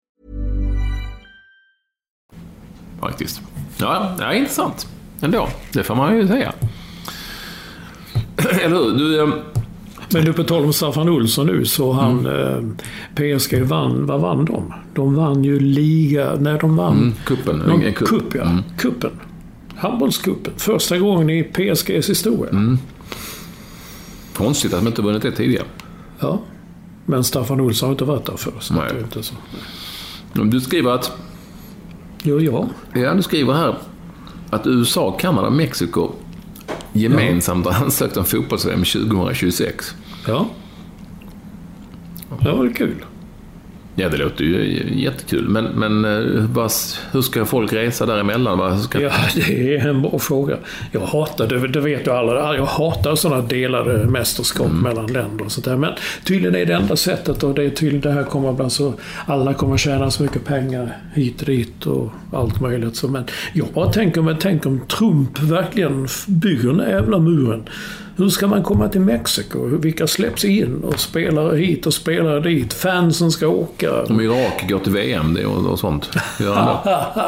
D: Faktiskt. Ja, intressant. Ändå, det får man ju säga. Eller hur?
E: Men du på tal om Staffan Olsson nu så han PSG vann, vad vann de? De vann ju liga, när de vann
D: kuppen.
E: Kuppen. Handbollskuppen. Första gången i PSGs historia.
D: Konstigt att de inte vunnit det tidigare.
E: Ja, men Staffan Olsson har inte varit där för så det är inte så.
D: Du skriver att...
E: Ja,
D: du skriver här att USA, Kanada och Mexiko gemensamt har ansökt om fotbolls-VM 2026.
E: Ja. Det var kul.
D: Ja, det låter ju jättekul. Men hur ska folk resa däremellan?
E: Ja, det är en bra fråga. Jag hatar, det vet du alla, jag hatar sådana delade mästerskap mellan länder och sånt där. Men tydligen är det enda sättet och det är tydligen det här kommer bland så alla kommer tjäna så mycket pengar hit och dit och allt möjligt. Så, men jag bara tänk om Trump verkligen bygger den jävla muren. Hur ska man komma till Mexiko? Vilka släpps in och spelar hit och spelar dit? Fansen ska åka.
D: Om Irak går till VM och sånt.
E: Ja.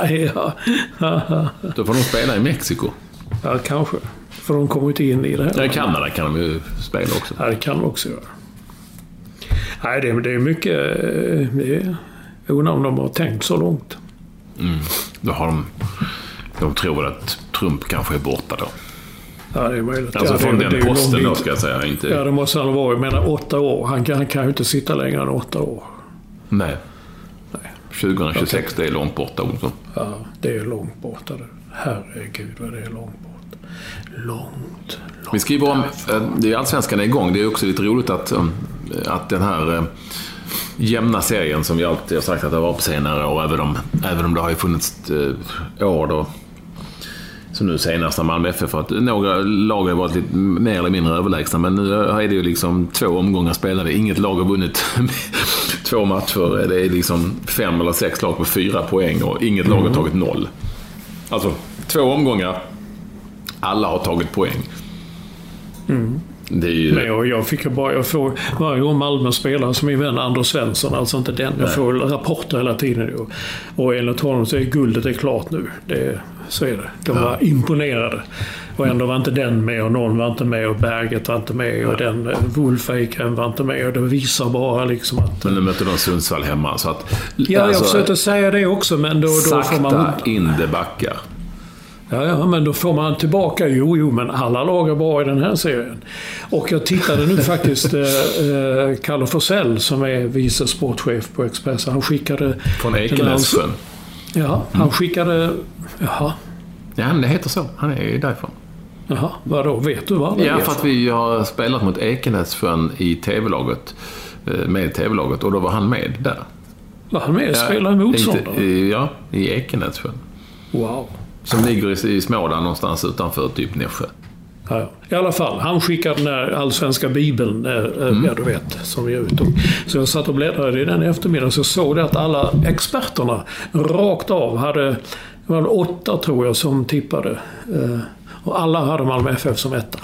D: Då får de spela i Mexiko.
E: Ja, kanske. För de kommer inte in i det här.
D: I Kanada kan de ju spela också.
E: Ja, det kan de också göra. Nej, det är mycket... Jag undrar om de har tänkt så långt.
D: Då har de tror väl att Trump kanske är borta då.
E: Ja, det är möjligt.
D: Alltså från den posten då, ska jag säga. Inte...
E: Ja, det måste han vara. Jag menar 8 år. Han kan ju inte sitta längre än 8 år.
D: Nej. 2026, det är långt borta också.
E: Ja, det är långt borta. Herregud vad det är långt borta. Långt.
D: Vi skriver om, det är Allsvenskan är igång. Det är också lite roligt att den här jämna serien som vi alltid har sagt att det var på senare år, även om det har ju funnits år då, som nu senast när Malmö FF, för att några lag har varit lite mer eller mindre överlägsna, men nu är det ju liksom 2 omgångar spelade. Inget lag har vunnit 2 matcher. Det är liksom 5 eller 6 lag på 4 poäng och inget lag har tagit 0. Alltså 2 omgångar, alla har tagit poäng. Det är ju...
E: Nej, och jag får varje gång Malmö spelar som min vän Anders Svensson, alltså inte den. Jag får rapporter hela tiden. Och enligt honom så är guldet är klart nu. Så är det. De var imponerade. Och ändå var inte den med och någon var inte med och Berget var inte med och den Wolfeiken var inte med. Och det visar bara liksom att...
D: Men nu möter de Sundsvall hemma så att...
E: Ja, jag försökte säga det också, men då får man...
D: Sakta in det backar.
E: Ja, men då får man tillbaka. Jo, men alla lag är bra i den här serien. Och jag tittade nu faktiskt Kalle Forsell som är vice sportchef på Expressen. Han skickade...
D: Från Ekenässjön.
E: Ja, han skickade... Jaha.
D: Ja, det heter så. Han är ju därifrån.
E: Jaha, vadå? Vet du vad?
D: Ja, för att vi har spelat mot Ekenässjön i tv-laget. Med tv-laget. Och då var han med där.
E: Var han med? Spelade motståndare?
D: Ja, i Ekenässjön.
E: Wow.
D: Som ligger i Småland någonstans utanför typ Nässjö.
E: Ja. I alla fall, han skickade den här allsvenska bibeln, ja du vet, som vi uttog. Så jag satt och bläddrade i den eftermiddagen så såg det att alla experterna rakt av hade, det var 8 tror jag som tippade. Och alla hade Malmö FF som 1.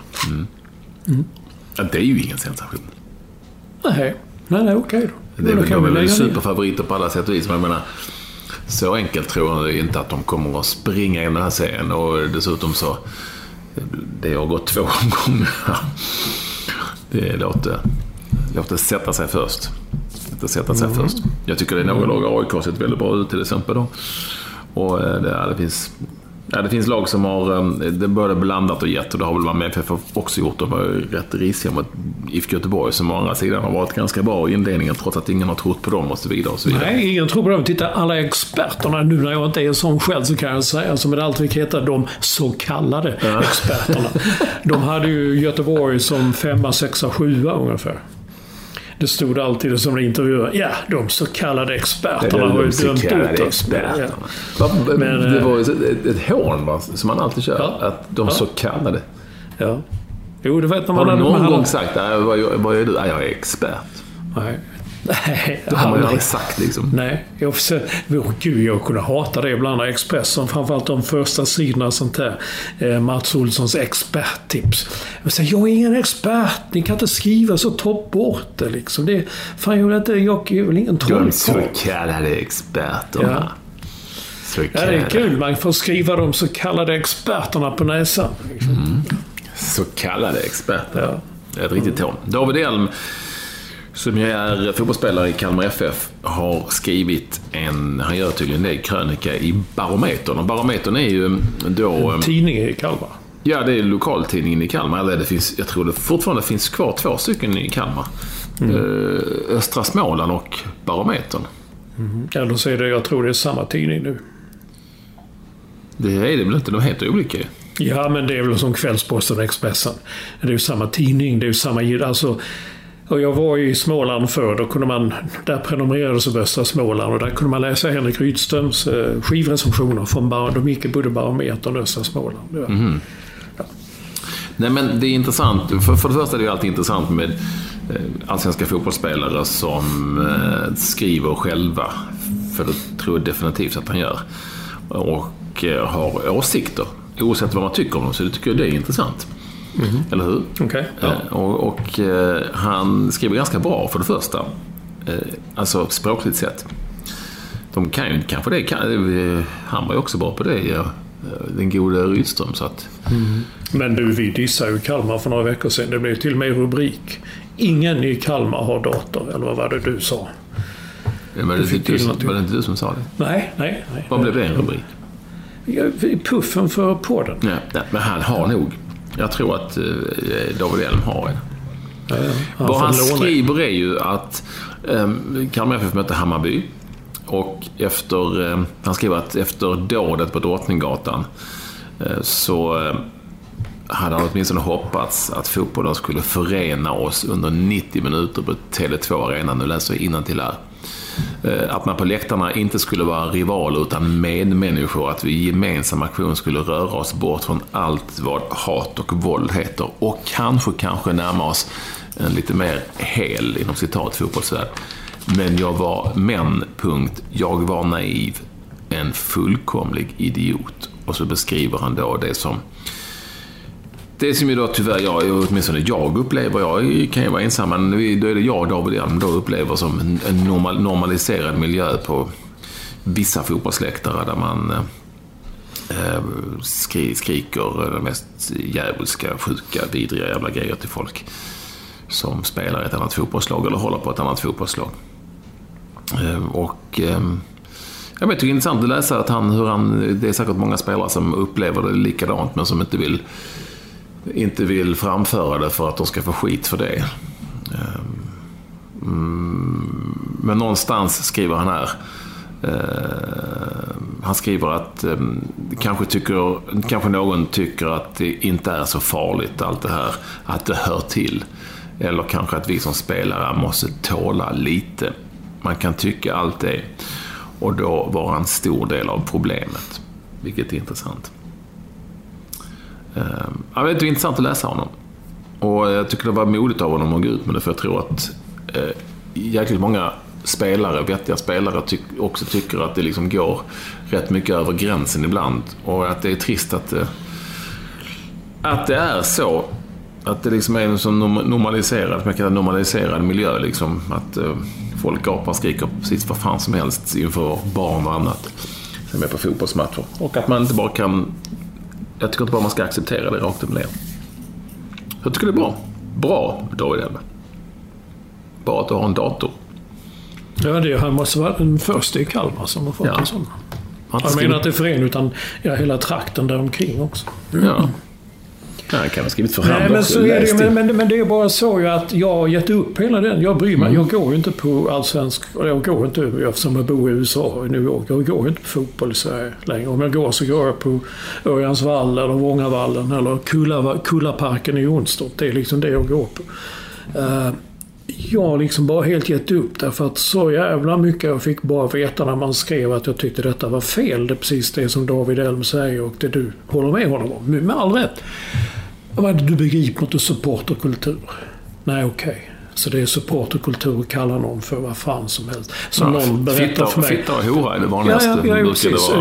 D: Ja, det är ju ingen sensation.
E: Nej, okej då.
D: Det är väl superfavoriter på alla sätt och vis, men jag menar, så enkelt tror jag inte att de kommer att springa i den här serien. Och dessutom så det har gått 2 omgångar. Det låter sätta sig först. Jag tycker det är några lag. AIK har sett väldigt bra ut till exempel då. Och det finns lag som har det både blandat och gett, och det har väl Malmö FF också gjort. De var ju rätt risiga mot IFK Göteborg som å andra sidan har varit ganska bra i inledningen trots att ingen har trott på dem och så vidare.
E: Nej, ingen tror på dem. Titta, alla experterna, nu när jag inte är sån själv så kan jag säga som det alltid heter, de så kallade experterna. De hade ju Göteborg som 5, 6, 7 ungefär. Det stod alltid som en intervju. Ja, de så kallade experterna har ju dömt ut oss.
D: Men det var ett hån som man alltid kör. Att de så kallade.
E: Ja. Jo, det vet man.
D: Har du någon gång sagt, vad är du? Jag är expert.
E: Nej.
D: Det har man aldrig sagt liksom.
E: Nej, jag kunde hata det ibland av Expressen, framförallt de första sidorna sånt där. Mats Olssons experttips. Jag är ingen expert, ni kan inte skriva så, ta bort det liksom. Det, fan, jag är väl ingen trollkarl.
D: De så kallade experterna.
E: Ja. Ja, det är kul, man får skriva de så kallade experterna på näsan. Liksom.
D: Så kallade experter. Ja. Det är ett riktigt hån. David Elm, som jag är fotbollsspelare i Kalmar FF, har skrivit han gör tydligen det, krönika i Barometern. Och Barometern är ju då...
E: En tidning i Kalmar.
D: Ja, det är lokaltidningen i Kalmar. Eller jag tror det fortfarande finns kvar 2 stycken i Kalmar. Östra Småland och Barometern.
E: Ja, då säger det, jag tror det är samma tidning nu.
D: Det är det väl inte, de heter olika.
E: Ja, men det är väl som Kvällsposten och Expressen. Det är ju samma tidning, det är ju samma... Alltså, och jag var i Småland förr, då kunde man... Där prenumererades av Östra Småland och där kunde man läsa Henrik Rydströms skivrecensioner från de gick i både Barometern och Östra Småland. Ja. Ja.
D: Nej, men det är intressant. För det första är det ju alltid intressant med allsvenska fotbollsspelare som skriver själva. För det tror jag definitivt att han gör. Och har åsikter. Oavsett vad man tycker om dem, så det tycker jag det är intressant. Eller hur?
E: Okay, ja.
D: Och han skriver ganska bra för det första. Alltså språkligt sett. De kan ju kanske det. Han var ju också bra på det. Ja. Den gode Rydström. Så att...
E: Men du, vi dissade ju Kalmar för några veckor sedan. Det blev till och med rubrik. ingen i Kalmar har dator, eller vad var det du sa?
D: Ja, men var det inte du som sa det?
E: Nej.
D: Vad blev det en rubrik?
E: Puffen för podden.
D: Ja, men han har nog. Jag tror att David Elm har det. Vad han skriver är ju att Kalmar FF mötte Hammarby. Och han skriver att efter dådet på Drottninggatan så hade han åtminstone hoppats att fotbollen skulle förena oss under 90 minuter på Tele2 Arena. Nu läser jag innantill här. Att man på läktarna inte skulle vara rivaler utan medmänniskor, att vi i gemensam aktion skulle röra oss bort från allt vad hat och våld heter och kanske närma oss en lite mer hel inom citat fotbollsvärld. Men jag var naiv, en fullkomlig idiot. Och så beskriver han då det som ju då tyvärr åtminstone jag upplever, jag kan ju vara ensam, men då är det jag och David Elm då upplever som en normaliserad miljö på vissa fotbollsläktare där man skriker de mest djävulska, sjuka, vidriga jävla grejer till folk som spelar ett annat fotbollslag eller håller på ett annat fotbollslag. Jag tycker det är intressant att läsa att det är säkert många spelare som upplever det likadant men som inte vill framföra det för att de ska få skit för det. Men någonstans skriver han här, han skriver att kanske någon tycker att det inte är så farligt allt det här, att det hör till, eller kanske att vi som spelare måste tåla lite. Man kan tycka allt det, och då var en stor del av problemet, vilket är intressant. Det är intressant att läsa honom, och jag tycker det var modigt av honom att gå ut med det, för jag tror att jäkligt många vettiga spelare också tycker att det liksom går rätt mycket över gränsen ibland, och att det är trist att det är så, att det liksom är en sån normaliserad miljö liksom, att folk gapar och skriker precis vad fan som helst inför barn och annat som är på fotbollsmatcher, och att man inte bara kan, jag tycker inte bara man ska acceptera det rakt upp ner. Jag tycker det är bra David Elm. Bara att du har en dator.
E: Ja, han måste vara den första i Kalmar som har fått en sån. Jag menar att det är för en, utan hela trakten där omkring också.
D: Ja. Jag kan ha skrivit för hand
E: men
D: också.
E: Så är det, men det är bara så att jag har gett upp hela den. Jag bryr mig. Jag går ju inte på allsvensk, och jag går inte, eftersom jag bor i USA i New York. Jag går inte på fotboll i Sverige längre. Om jag går så går jag på Örjansvall eller Vångavallen eller Kullaparken i Jonstorp. Det är liksom det jag går på. Jag har liksom bara helt gett upp, därför att så jävla mycket jag fick bara veta när man skrev att jag tyckte detta var fel. Det är precis det som David Elm säger, och det du håller med honom om. Med all rätt. Du begriper inte supporterkultur. Nej, okej. Så det är supporterkultur att kalla någon för vad fan som helst. Som någon berättar för mig.
D: Fitta och hora är det vanligaste.
E: Ja, precis.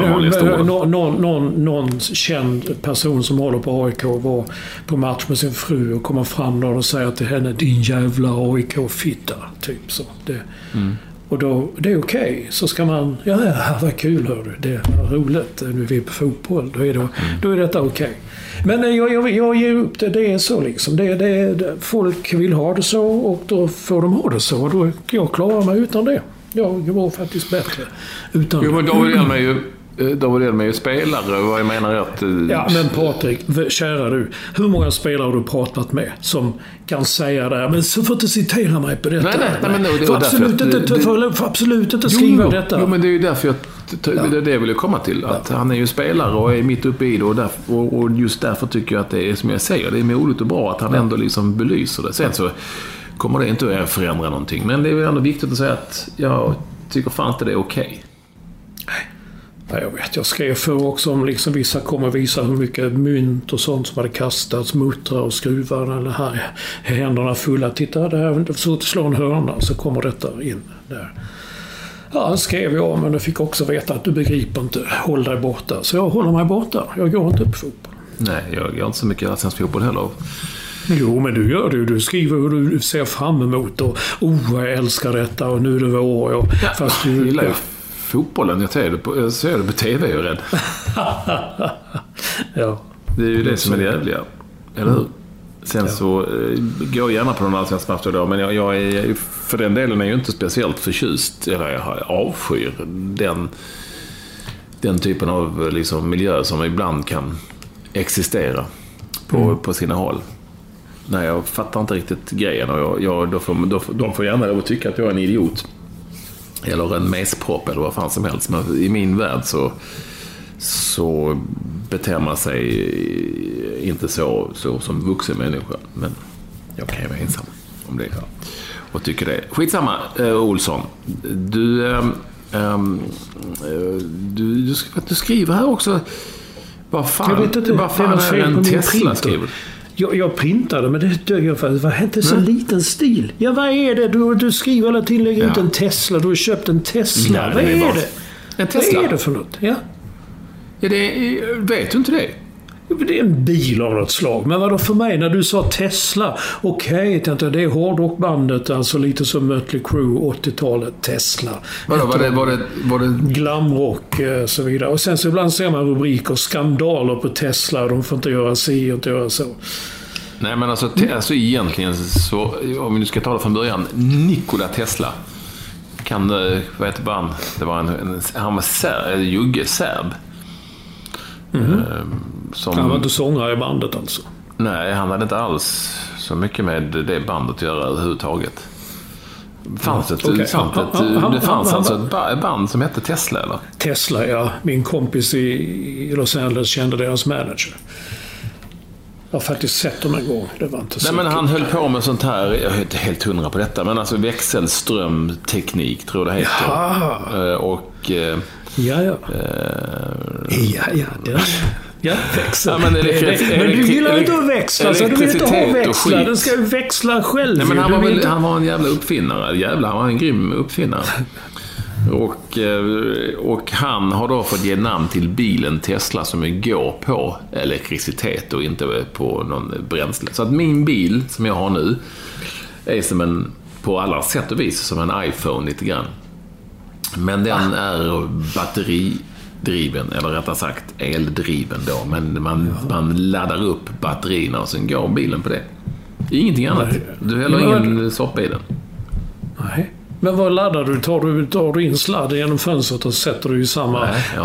E: Någon känd person som håller på AIK var på match med sin fru och kommer fram och säger till henne, din jävla AIK-fitta. Typ så. Och då, det är okej. Så ska man, vad kul hör du. Det är roligt. Nu är vi på fotboll. Då är detta okej. Men jag ger upp det. Det är så liksom. Folk vill ha det så, och då får de ha det så. Och då jag klarar mig utan det. Jag var faktiskt bättre utan.
D: Jo, men David Elm är ju spelare, och jag menar att...
E: Ja, men Patrik, kära du, hur många spelare har du pratat med som kan säga det här? Men så får du inte citera mig på detta.
D: Nej, men det
E: får absolut inte skriva detta.
D: Jo, men det är ju därför det vill jag komma till. Att han är ju spelare och är mitt uppe i det, och just därför tycker jag att det är som jag säger, det är modigt och bra att han ändå liksom belyser det. Sen så kommer det inte att förändra någonting, men det är ändå viktigt att säga att jag tycker fan inte det är okej.
E: Ja, jag vet, jag skrev för också om liksom vissa kommer visa hur mycket mynt och sånt som hade kastats, muttrar och skruvar eller här händerna fulla. Titta, det här så att slå en hörna, så kommer detta in där. Ja, skrev jag, men jag fick också veta att du begriper inte, håll dig borta. Så jag håller mig borta, jag går inte på fotboll.
D: Nej, jag gör inte så mycket allsvensk fotboll heller.
E: Jo, men du gör det. Du skriver hur du ser fram emot och jag älskar detta och nu är det vår. Och, fast du
D: gillar ju fotbollen, jag ser det på tv, jag är rädd.
E: Ja.
D: Det är ju det som är det jävliga, eller hur? Sen så går jag gärna på någon allsvensk match då, men jag är, för den delen är jag inte speciellt förtjust, eller jag avskyr den typen av liksom miljö som ibland kan existera på sina håll. Nej, jag fattar inte riktigt grejen, och de får gärna lov att tycka att jag är en idiot eller en mespropp eller vad fan som helst, men i min värld så beter man sig inte så som vuxen människa, men jag kan ju vara ensam om det och tycker det. Skitsamma, Olsson, du skriver här också. Vad fan,
E: jag vet inte,
D: vad fan är en Tesla skriver?
E: Jag printade, men det dög jag för. Vad hette så liten stil? Ja, vad är det? Du skriver eller tillägger ut en Tesla. Du har köpt en Tesla.
D: Nej,
E: vad är det?
D: En Tesla?
E: Vad är det för något? Ja,
D: vet du inte det?
E: Det är en bil av något slag. Men vadå för mig när du sa Tesla? Okej, det är hårdrockbandet, alltså lite som Mötley Crüe, 80-talet, Tesla.
D: Vadå, var det
E: glamrock och så vidare. Och sen så ibland ser man rubriker, skandaler på Tesla, de får inte göra si och inte göra så.
D: Nej, men alltså egentligen så, om vi nu ska ta det från början, Nikola Tesla vad heter han? Det var han var jugge serb. Han var inte sångare i bandet alltså? Nej, han hade inte alls så mycket med det bandet att göra överhuvudtaget. Det fanns ett band som hette Tesla, eller? Tesla, ja. Min kompis i Los Angeles kände deras manager. Jag har faktiskt sett dem en gång. Det var inte så. Nej, men han höll på med sånt här, jag är inte helt hundra på detta, men alltså växelströmteknik tror jag det heter.
E: Ja.
D: Och
E: växel.
D: Ja, men du
E: gillar inte att växla, så du vill inte ha växla. Den ska ju växla själv.
D: Nej, men han var en jävla uppfinnare. Han var en grym uppfinnare. Och han har då fått ge namn till bilen Tesla som går på elektricitet och inte på någon bränsle. Så att min bil som jag har nu är som på alla sätt och vis som en iPhone lite grann. Men den är batteridriven, eller rättare sagt eldriven då. Men man laddar upp batterierna och sen går bilen på det. Ingenting annat. Du häller ingen soppa i den. Nej. Men vad laddar du? Tar du in sladden genom fönstret och sätter du i samma...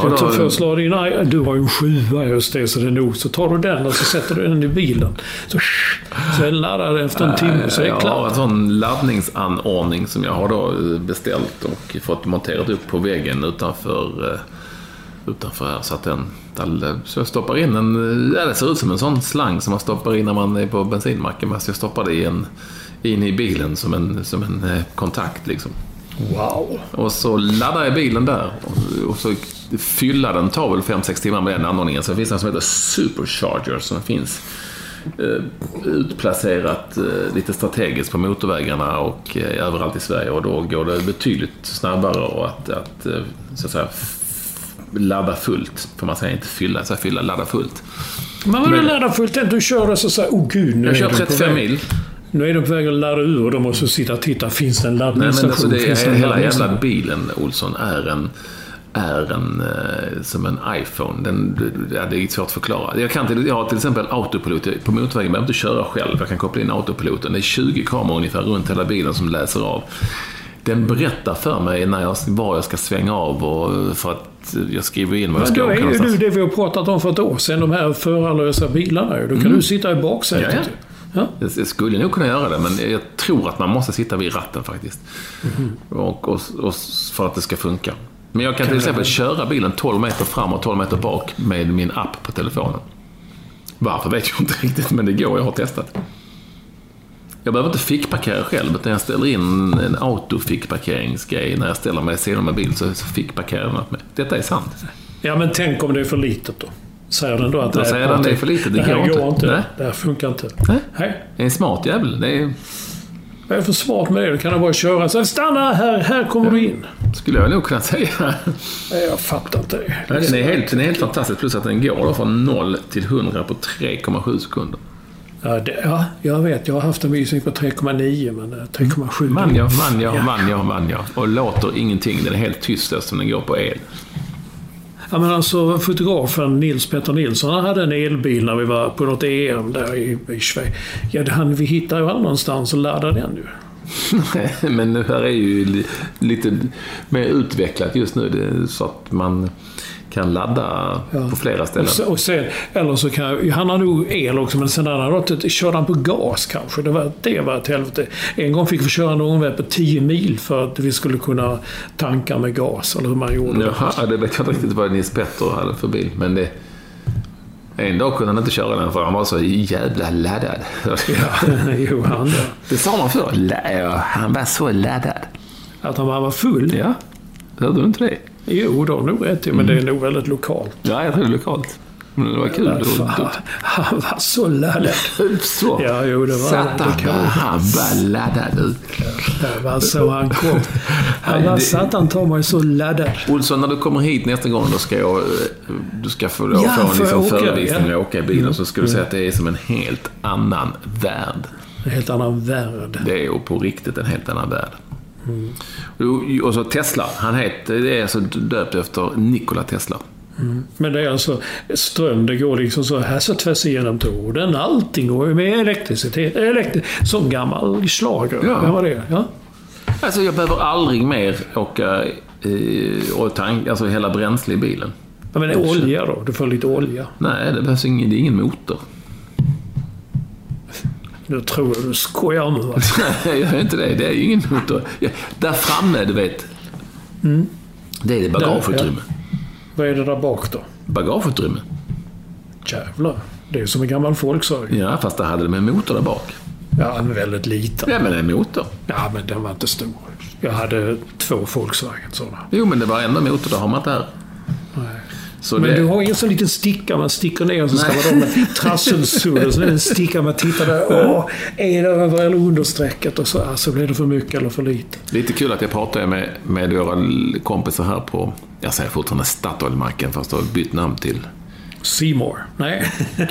D: Nej, du har ju en 7 just det, så det är nog. Så tar du den och så sätter du den i bilen. Så laddar det efter en timme, så är det klart. Jag har en sån laddningsanordning som jag har då beställt och fått monterat upp på väggen utanför här. Så att så jag stoppar in det ser ut som en sån slang som man stoppar in när man är på bensinmacken. Men jag stoppar det in i bilen som en kontakt liksom. Wow. Och så laddar jag bilen där och så fyller den, tar väl 5-6 timmar med den anordningen. Så finns det en som heter Supercharger som finns utplacerat lite strategiskt på motorvägarna och överallt i Sverige, och då går det betydligt snabbare och att så att säga ladda fullt, för man säger inte fylla, ladda fullt. Men vad är ladda fullt? Du kör det så säger, gud, jag kör 35 mil. Nu är de på väg att ladda ur och de måste sitta och titta, finns det en laddningsstation? Nej, men alltså hela jävla bilen, Olsson, är en som en iPhone. Det är svårt att förklara. Jag har till exempel autopilot på motorvägen, men jag inte köra själv. Jag kan koppla in autopiloten. Det är 20 kameror ungefär runt hela bilen som läser av. Den berättar för mig var jag ska svänga av, och för att jag skriver in vad jag ska åka någonstans. Då är ju det vi har pratat om för ett år sedan, de här förarlösa bilarna. Då kan du sitta i baksätet. Ja. Jag skulle nog kunna göra det, men jag tror att man måste sitta vid ratten faktiskt. Och för att det ska funka. Men jag kan till exempel köra bilen 12 meter fram och 12 meter bak med min app på telefonen. Varför vet jag inte riktigt, men det går, jag har testat. Jag behöver inte fickparkera själv, utan jag ställer in en autofickparkeringsgrej. När jag ställer mig sidan med bil så fickparkerar den åt mig. Detta är sant. Ja, men tänk om det är för litet då. Säger den då att det är för litet? Det går inte. Nej. Det här funkar inte. Nej. Det är en smart jävel. Vad är det för smart med det? Du kan bara köra så stanna här kommer du in. Skulle jag nog kunna säga. Jag fattar inte det. Den är helt fantastisk, plus att den går då från 0 till 100 på 3,7 sekunder. Ja, jag vet. Jag har haft en visning på 3,9, men 3,7. Man ja. Och låter ingenting. Den är helt tyst eftersom den går på el.
E: Ja, men alltså fotografen Nils Petter Nilsson, han hade en elbil när vi var på något EM där i Schweiz. Ja, vi hittade ju aldrig någonstans att ladda den ju.
D: Men det här är ju lite mer utvecklat just nu. Det är så att man kan ladda på flera ställen.
E: Och sen, eller så kan han har nog el också, men sen körde han på gas kanske. Det var ett helvete. En gång fick vi köra någon väg på 10 mil för att vi skulle kunna tanka med gas, eller hur man gjorde.
D: Jaha, det vet jag inte riktigt vad Nils Petter hade för bil, men det... En dag kunde han inte köra den för han var så jävla laddad.
E: Jo, han där.
D: Det sa man för. Han var så laddad.
E: Att han var full?
D: Ja. Hörde du inte det?
E: Jo, då nog rätt. Men det är nog väldigt lokalt.
D: Ja, jag tror det är lokalt. Men det var kul.
E: Han var så laddad.
D: Så.
E: Ja, jo, det var
D: han var laddad ut.
E: Det var så han kom. Han tar mig så laddad.
D: Olsson, när du kommer hit nästa gång då ska du ska få en liksom förevisning och åka i bilen, så ska du säga att det är som en helt annan värld.
E: En helt annan värld.
D: Det är ju på riktigt en helt annan värld. Och så Tesla, det är alltså döpt efter Nikola Tesla.
E: Men det är alltså ström, det går liksom så här så tvärs igenom tråden. Allting går med elektricitet. Som gammal slager.
D: Ja.
E: Vad var det? Ja.
D: Alltså jag behöver aldrig mer åka och alltså hela bränsle i bilen.
E: Ja, men det är olja då? Du får lite olja.
D: Nej, det behövs ingen, det är ingen motor.
E: Nu tror jag du skojar med mig.
D: Nej, jag gör inte det. Det är ju ingen motor. Där framme, du vet. Det är det bagageutrymme.
E: Ja. Vad är det där bak då?
D: Bagageutrymme.
E: Jävlar. Det är som en gammal Volkswagen.
D: Ja, fast det hade de en motor där bak.
E: Ja, men väldigt liten.
D: Ja, men en motor.
E: Ja, men den var inte stor. Jag hade 2 Volkswagen sådana.
D: Jo, men det var ändå motor, då har man inte här.
E: Nej.
D: Så
E: men du har ingen sån liten sticka man sticker ner och så ska man de med trasselsuddar. Så en sticka man tittar där. Är det över eller understrecket? Och så blir det för mycket eller för lite.
D: Lite kul att jag pratar med våra kompisar här på, jag säger fortfarande Statoilmacken, fast jag har bytt namn till
E: Seymour. Nej.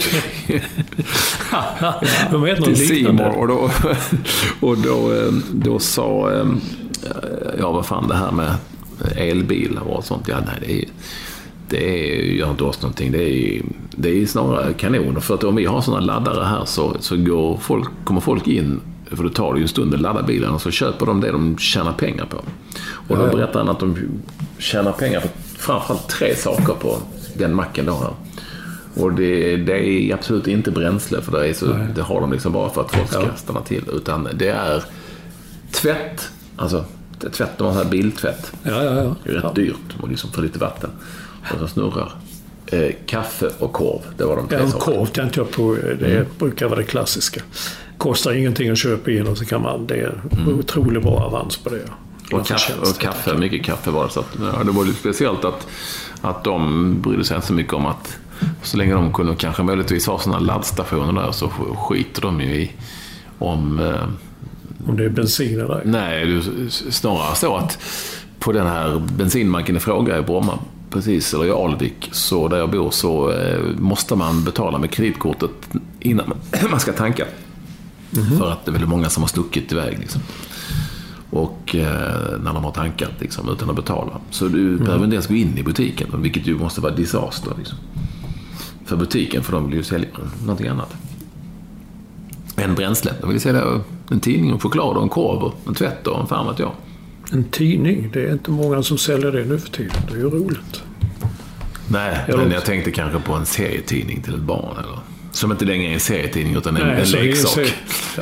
E: De heter
D: till Seymour. Och då sa vad fan det här med elbilar och sånt. Ja, nej, det gör inte oss någonting. Det är snarare kanoner. För att om vi har sådana laddare här så kommer folk in, för det tar ju en stund att ladda bilen, och så köper de det de tjänar pengar på. Och då berättar han att de tjänar pengar på framförallt 3 saker på den macken då här. Och det är absolut inte bränsle, för det har de liksom bara för att folk ska stanna till, utan det är tvätt, alltså tvätt, de har så här biltvätt.
E: Ja.
D: Det är rätt dyrt, och liksom för lite vatten och så snurrar. Kaffe och korv, det var de 3 sakerna.
E: Korv tänkte jag på, det brukar vara det klassiska. Kostar ingenting att köpa in, och så kan man, det är otroligt bra avans på det.
D: Och kaffe, mycket kaffe var det. Så att, det var lite speciellt att de brydde sig inte så mycket om att så länge de kunde kanske möjligtvis ha sådana laddstationer där, så skiter de ju i om
E: det är bensin eller?
D: Nej, det är snarare så att på den här bensinmacken i fråga i Bromma, precis, eller i Alvik, så där jag bor, så måste man betala med kreditkortet innan man ska tanka. För att det är väldigt många som har stuckit iväg liksom. Och när de har tankat liksom, utan att betala. Så du behöver inte ens gå in i butiken, vilket ju måste vara disaster liksom. För butiken, för de vill ju sälja någonting annat än bränsle. De vill sälja en tidning, och choklad och en korv och en tvätt och en fan vet jag.
E: En tidning? Det är inte många som säljer det nu för tiden. Det är ju roligt.
D: Nej, men jag tänkte kanske på en serietidning till ett barn, eller som inte längre är en serietidning utan en leksak.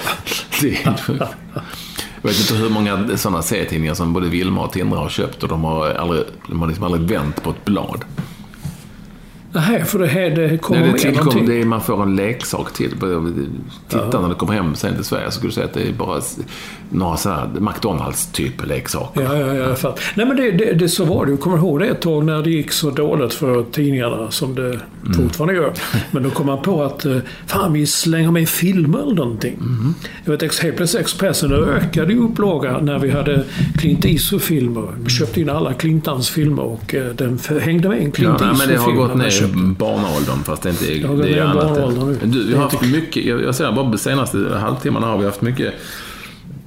D: Jag vet inte hur många sådana serietidningar som både Vilma och Tindra har köpt, och de har liksom aldrig vänt på ett blad.
E: Nej, för det kommer
D: med någonting. Det är, man får en leksak till. Titta när det kommer hem sen till Sverige, så skulle du säga att det är bara några sådana McDonalds-typ leksaker.
E: Ja. Nej, men det så var det. Jag kommer ihåg det ett tag när det gick så dåligt för tidningarna som det fortfarande gör. Men då kom man på att fan, vi slänger med filmer eller någonting. Jag vet, helt plötsligt Expressen ökade upplagan när vi hade Clint Eastwood-filmer. Vi köpte in alla Clintans filmer, och den hängde med en Clint Eastwood-film.
D: Men det har gått ner barnaåldern, fast det inte är, det är annat. Vi har haft mycket, jag säger bara de senaste halvtimmarna har vi haft mycket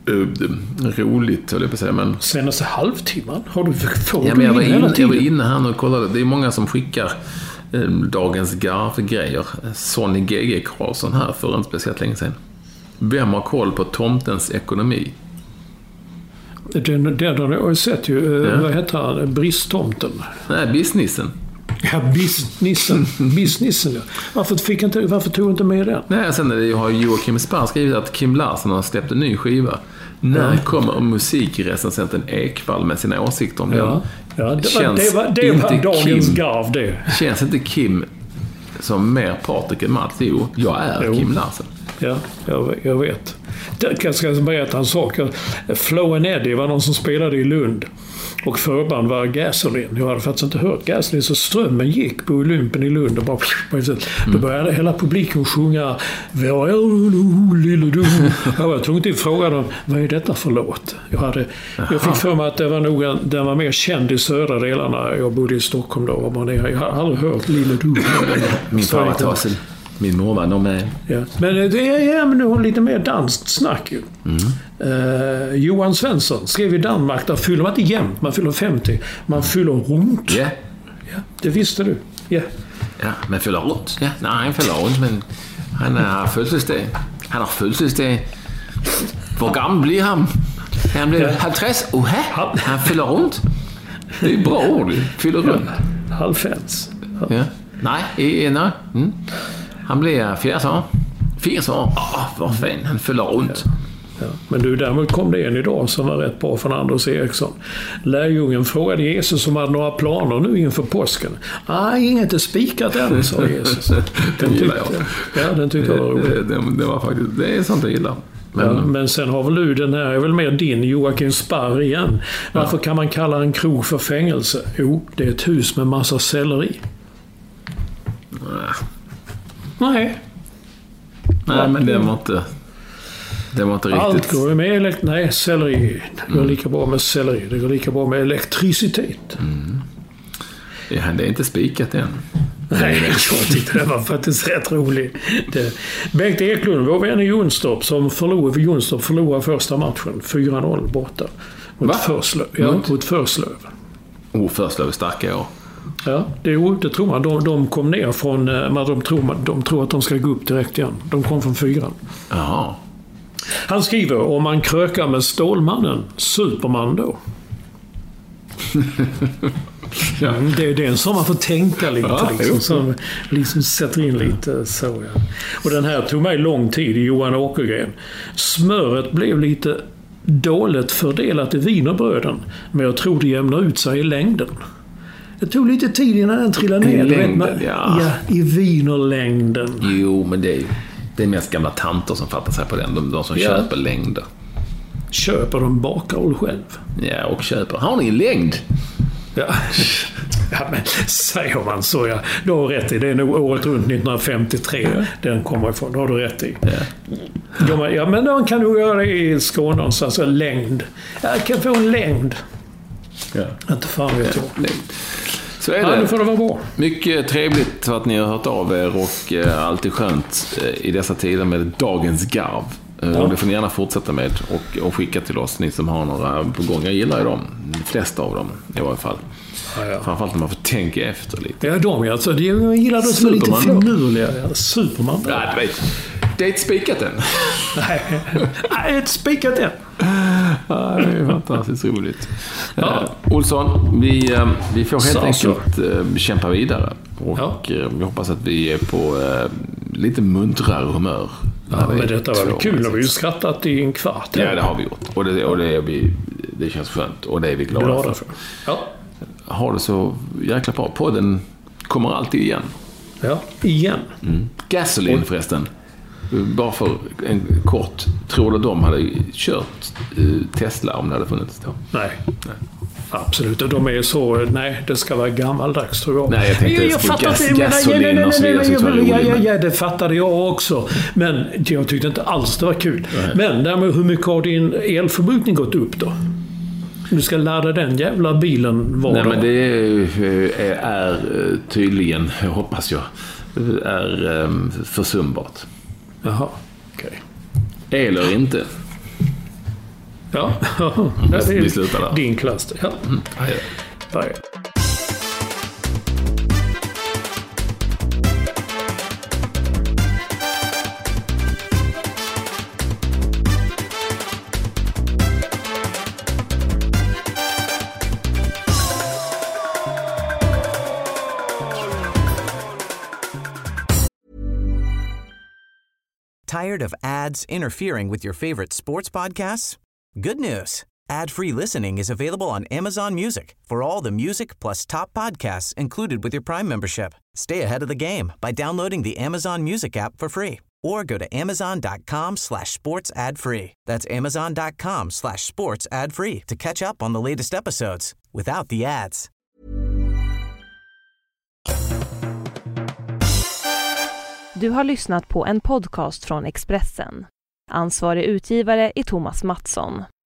D: roligt, höll jag på att säga. Men...
E: Senaste halvtimman har du
D: jag var inne här och kollade. Det är många som skickar dagens garvgrejer. Sonny GG Karlsson här för inte speciellt länge sedan. Vem har koll på tomtens ekonomi?
E: Den har jag sett ju. Vad heter han? Bristtomten?
D: Nej, businessen.
E: Ja, businessen. Ja. Varför tog du inte med den?
D: Nej, sen har Joakim Sparr skrivit att Kim Larsson har släppt en ny skiva. När kommer musikrecensenten Ekvall med sina åsikter om den?
E: Ja, det var dagens garv det.
D: Känns inte Kim som mer Patrik än Mats? Jo, jag är Kim Larsson.
E: Ja, jag vet. Jag ska berätta en sak. Flo and Eddie var någon som spelade i Lund. Och förband var Gasoline. Jag hade faktiskt inte hört Gasoline, så strömmen gick på Olympen i Lund och bara... Då började hela publiken sjunga "Vad är lille du?" Jag var tvungen till att fråga dem, vad är detta för låt? Jag fick för mig att den var mer känd i södra delarna. Jag bodde i Stockholm då. Jag har aldrig hört Lille du.
D: Min far Tassel. Min mormor, de är...
E: Ja. Men nu har lite mer danskt snack ju. Johan Svensson skrev i Danmark, där fyller man inte jämnt, man fyller 50. Man fyller runt.
D: Yeah.
E: Ja, det visste du. Yeah.
D: Ja, men fyller runt. Ja, nej, han fyller runt, men han har födelsedag. Hvor gammel blir han? Han blir 50. Han fyller runt. Det är bra ord. Fyller runt.
E: Halvfems.
D: Ja. Nej. Han blir 4 år. Vad fan, han fyller runt.
E: Ja. Men du, däremot kom det en idag som var rätt bra från Anders Eriksson. Lärjungen frågade Jesus om han hade några planer nu inför påsken. Inget är spikat än, sa Jesus. Den tyckte jag var rolig.
D: Det var faktiskt, det är sånt jag gillar.
E: Men sen har väl du den här, är väl mer din, Joakim Sparr igen. Varför kan man kalla en krog för fängelse? Jo, det är ett hus med massa selleri. Nej,
D: men det var inte riktigt.
E: Allt går ju med selleri. Det går lika bra med selleri. Det går lika bra med elektricitet.
D: Ja, det är inte spikat än.
E: Nej, jag tyckte det var faktiskt rätt roligt. Bengt Eklund, vår vän i Jonstorp, som förlorar första matchen 4-0 borta mot Förslöv.
D: Förslöv är starka år.
E: Ja, det tror man. De kom ner från... De tror att de ska gå upp direkt igen. De kom från 4.
D: Jaha.
E: Han skriver, om man krökar med Stålmannen, Superman då. Ja. Det är en som man får tänka lite. Som liksom sätter in lite så. Ja. Och den här tog mig lång tid, Johan Åkergren. Smöret blev lite dåligt fördelat i wienerbröden. Men jag tror det jämnar ut sig i längden. Det tog lite tid innan den trillade ner.
D: Längden,
E: i wienerlängden.
D: Jo, men det är mest gamla tanter som fattar sig på den. De som köper längder.
E: Köper de bakar själv?
D: Ja, och köper. Har ni en längd?
E: Ja, men säger man så, ja. Du har rätt i. Det är nog året runt 1953 den kommer ifrån. Det har du rätt i. Ja, men då kan du göra det i Skåne. Alltså längd. Jag kan få en längd. Ja. Inte fan vet jag.
D: Nej. Så är det.
E: Nu får det vara bra.
D: Mycket trevligt att ni har hört av er och alltid skönt i dessa tider med dagens garv. Och det får ni gärna fortsätta med och skicka till oss, ni som har några på gång. Jag gillar ju dem, de flesta av dem i alla fall. Framförallt när man får tänka efter lite.
E: Ja, jag gillar de som är lite finurliga. Superman.
D: Ja, du vet. Det är ett spikat än.
E: Nej, ett spikat än.
D: Det är fantastiskt roligt. Olsson, vi får helt enkelt kämpa vidare. Och vi hoppas att vi är på lite muntrare humör.
E: Ja, men detta var kul. Vi har ju skrattat i en kvart.
D: Ja, det har vi gjort. Och det känns skönt. Och det är vi glada för.
E: Ja.
D: Har det så jäkla bra. Podden kommer alltid igen.
E: Ja, igen.
D: Gasoline förresten. Bara för en kort. Tror du de hade kört Tesla om det hade funnits då?
E: Nej. Absolut. De är så... Nej, det ska vara gammaldags, tror jag.
D: Nej, jag tänkte gasolin och så vidare.
E: Ja, det fattade jag också. Men jag tyckte inte alls det var kul. Nej. Men därmed, hur mycket har din elförbrukning gått upp då? Du ska ladda den jävla bilen var
D: Nej, men det är tydligen, hoppas jag, är försumbart.
E: Jaha, okej.
D: Eller inte.
E: Ja,
D: Vi slutar där.
E: Din klass. Ja. Bye.
B: Tired of ads interfering with your favorite sports podcasts? Good news. Ad-free listening is available on Amazon Music for all the music plus top podcasts included with your Prime membership. Stay ahead of the game by downloading the Amazon Music app for free or go to amazon.com/sports ad free. That's amazon.com/sports ad free to catch up on the latest episodes without the ads.
C: Du har lyssnat på en podcast från Expressen. Ansvarig utgivare är Thomas Mattsson.